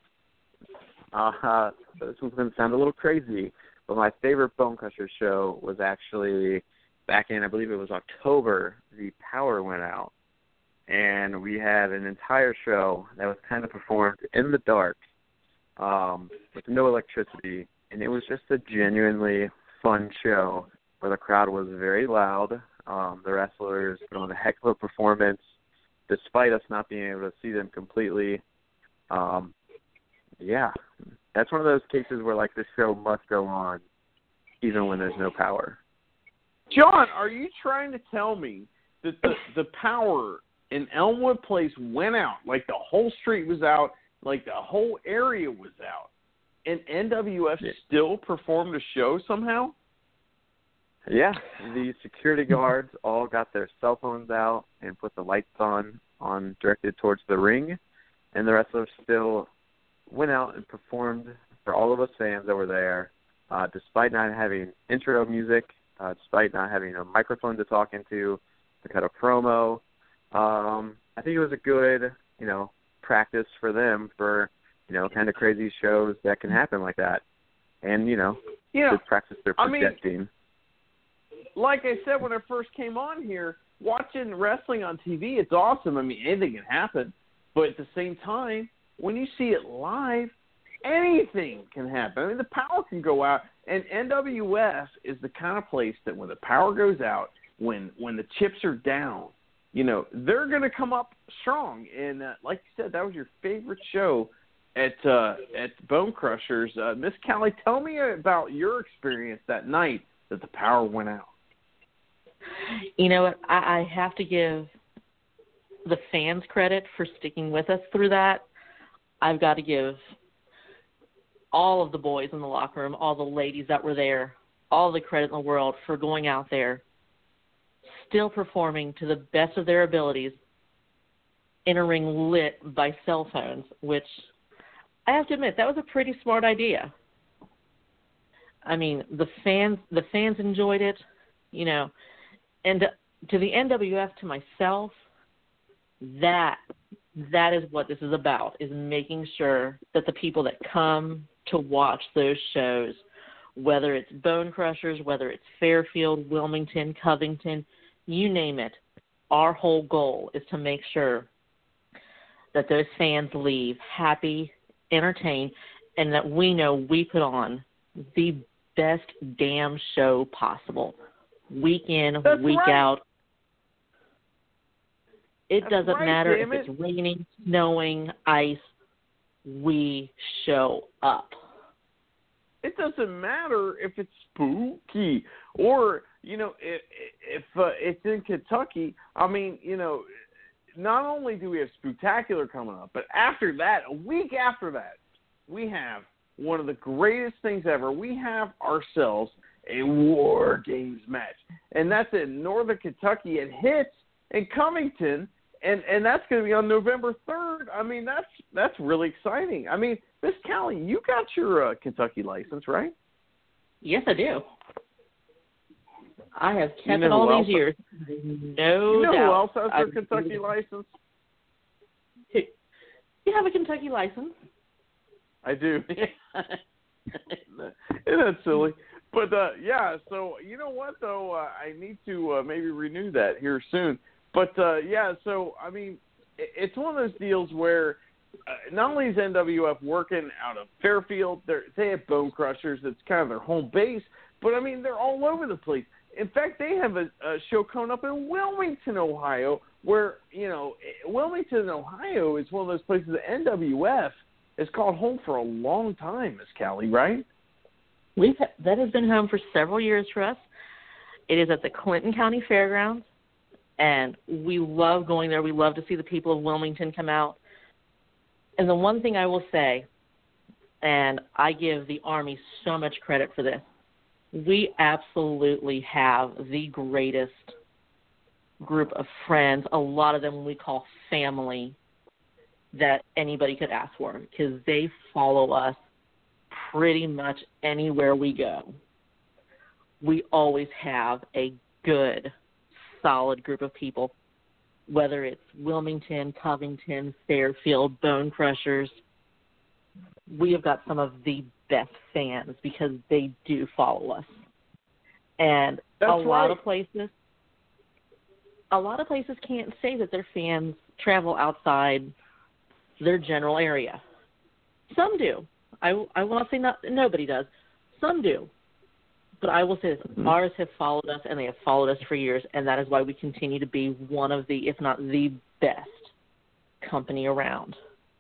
Uh, this one's going to sound a little crazy, but my favorite Bone Crusher show was actually back in, I believe it was October, the power went out. And we had an entire show that was kind of performed in the dark um, with no electricity. And it was just a genuinely fun show where the crowd was very loud. Um, the wrestlers put on a heck of a performance, despite us not being able to see them completely. Um, yeah, that's one of those cases where, like, the show must go on even when there's no power. John, are you trying to tell me that the, the power in Elmwood Place went out, like the whole street was out, like the whole area was out, and N W F yeah. still performed a show somehow? Yeah, the security guards all got their cell phones out and put the lights on, on directed towards the ring, and the wrestlers still went out and performed for all of us fans that were there, uh, despite not having intro music, uh, despite not having a microphone to talk into, to cut a promo. Um, I think it was a good, you know, practice for them for, you know, kind of crazy shows that can happen like that. And, you know, yeah. to practice their projecting. I mean, like I said when I first came on here, watching wrestling on T V, it's awesome. I mean, anything can happen. But at the same time, when you see it live, anything can happen. I mean, the power can go out. And N W F is the kind of place that when the power goes out, when when the chips are down, you know, they're going to come up strong. And uh, like you said, that was your favorite show at uh, at Bone Crushers. Uh, Miss Callie, tell me about your experience that night that the power went out. You know what? I, I have to give the fans credit for sticking with us through that. I've got to give all of the boys in the locker room, all the ladies that were there, all the credit in the world for going out there, still performing to the best of their abilities in a ring lit by cell phones, which I have to admit, that was a pretty smart idea. I mean, the fans the fans enjoyed it, you know, and to the N W F, to myself, that that is what this is about, is making sure that the people that come to watch those shows, whether it's Bone Crushers, whether it's Fairfield, Wilmington, Covington, you name it, our whole goal is to make sure that those fans leave happy, entertained, and that we know we put on the best damn show possible, week in, That's week right. out. It That's doesn't right, matter if damn it. it's raining, snowing, ice, we show up. It doesn't matter if it's spooky or, you know, if, if uh, it's in Kentucky. I mean, you know, not only do we have Spooktacular coming up, but after that, a week after that, we have one of the greatest things ever. We have ourselves a War Games match, and that's in Northern Kentucky. It hits in Covington, and, and that's going to be on November third. I mean, that's that's really exciting. I mean, Miss Callie, you got your uh, Kentucky license, right? Yes, I do. I have kept You know it all who these else- years. No you know doubt. who else has their I- Kentucky license? You have a Kentucky license. I do. Isn't that silly? But, uh, yeah, so you know what, though? Uh, I need to uh, maybe renew that here soon. But, uh, yeah, so, I mean, it, it's one of those deals where, uh, not only is N W F working out of Fairfield, they have Bone Crushers. It's kind of their home base. But, I mean, they're all over the place. In fact, they have a, a show coming up in Wilmington, Ohio, where, you know, Wilmington, Ohio is one of those places that N W F has called home for a long time, Miss Callie, right? We've that has been home for several years for us. It is at the Clinton County Fairgrounds, and we love going there. We love to see the people of Wilmington come out. And the one thing I will say, and I give the Army so much credit for this, we absolutely have the greatest group of friends, a lot of them we call family, that anybody could ask for, because they follow us pretty much anywhere we go. We always have a good, solid group of people, whether it's Wilmington, Covington, Fairfield, Bone Crushers. We have got some of the best fans because they do follow us. And That's a lot right. of places, a lot of places can't say that their fans travel outside their general area. Some do. I, I will not say not, nobody does. Some do. But I will say this, mm-hmm. ours have followed us, and they have followed us for years, and that is why we continue to be one of the, if not the best company around.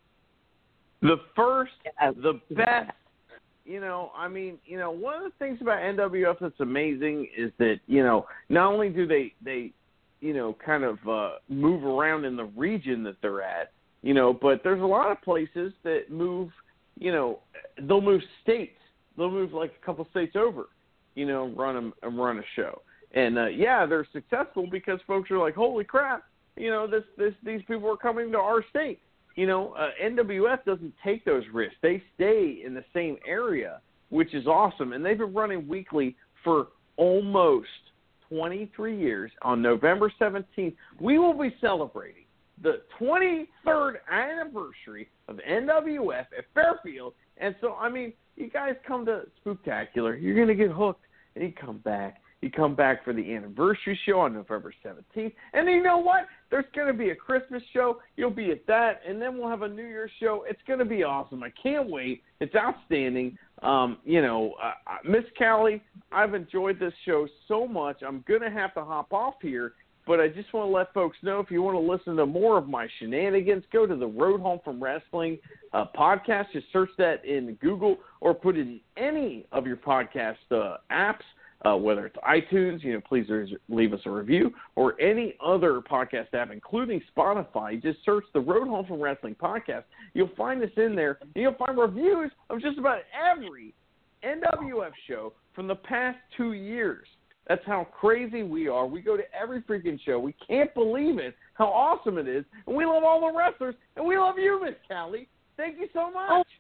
The first, Yeah, the best, you know, I mean, you know, one of the things about N W F that's amazing is that, you know, not only do they, they you know, kind of uh, move around in the region that they're at, you know, but there's a lot of places that move, you know, they'll move states. They'll move like a couple states over, you know, run a, run a show. And, uh, yeah, they're successful because folks are like, holy crap, you know, this, this these people are coming to our state. You know, uh, N W F doesn't take those risks. They stay in the same area, which is awesome. And they've been running weekly for almost twenty-three years. On November seventeenth, we will be celebrating the twenty-third anniversary of N W F at Fairfield. And so, I mean, you guys come to Spooktacular, you're going to get hooked, and you come back. You come back for the anniversary show on November seventeenth. And you know what? There's going to be a Christmas show. You'll be at that. And then we'll have a New Year's show. It's going to be awesome. I can't wait. It's outstanding. Um, you know, uh, Miss Callie, I've enjoyed this show so much. I'm going to have to hop off here. But I just want to let folks know, if you want to listen to more of my shenanigans, go to the Road Home from Wrestling uh, podcast. Just search that in Google or put it in any of your podcast uh, apps. Uh, whether it's iTunes, you know, please leave us a review, or any other podcast app, including Spotify. You just search the Road Home from Wrestling podcast. You'll find us in there, and you'll find reviews of just about every N W F show from the past two years. That's how crazy we are. We go to every freaking show. We can't believe it, how awesome it is. And we love all the wrestlers, and we love you, Miss Callie. Thank you so much. Oh,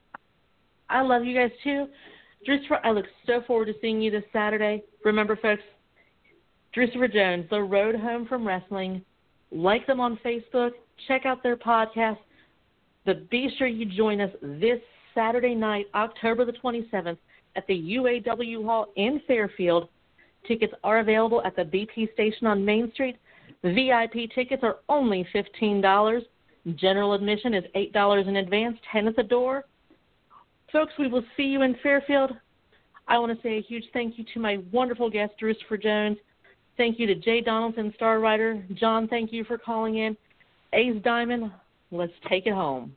I love you guys, too. Drusifer, I look so forward to seeing you this Saturday. Remember, folks, Drusifer Jones, The Road Home from Wrestling. Like them on Facebook. Check out their podcast. But be sure you join us this Saturday night, October the twenty-seventh, at the U A W Hall in Fairfield. Tickets are available at the B P station on Main Street. V I P tickets are only fifteen dollars. General admission is eight dollars in advance, ten dollars at the door. Folks, we will see you in Fairfield. I want to say a huge thank you to my wonderful guest, Drusifer Jones. Thank you to Jay Donaldson, star writer. John, thank you for calling in. Ace Diamond, let's take it home.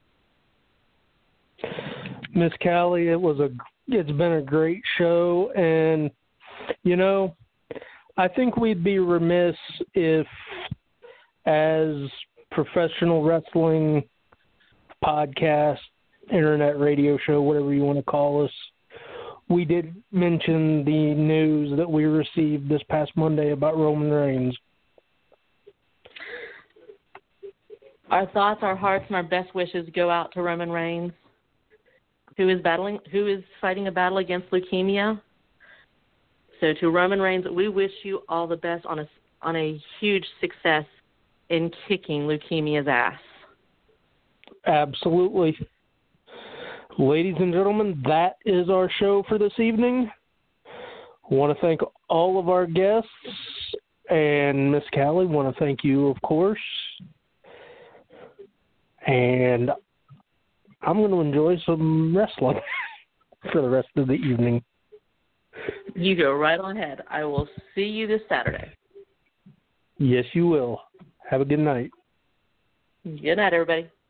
Miss Callie, it was a, it's been a great show, and, you know, I think we'd be remiss if, as professional wrestling podcast, internet radio show, whatever you want to call us, we did mention the news that we received this past Monday about Roman Reigns. Our thoughts, our hearts, and our best wishes go out to Roman Reigns, who is battling, who is fighting a battle against leukemia. So to Roman Reigns, we wish you all the best on a on a huge success in kicking leukemia's ass. Absolutely. Ladies and gentlemen, that is our show for this evening. I want to thank all of our guests, and Miss Callie, want to thank you, of course. And I'm going to enjoy some wrestling for the rest of the evening. You go right on ahead. I will see you this Saturday. Yes, you will. Have a good night. Good night, everybody.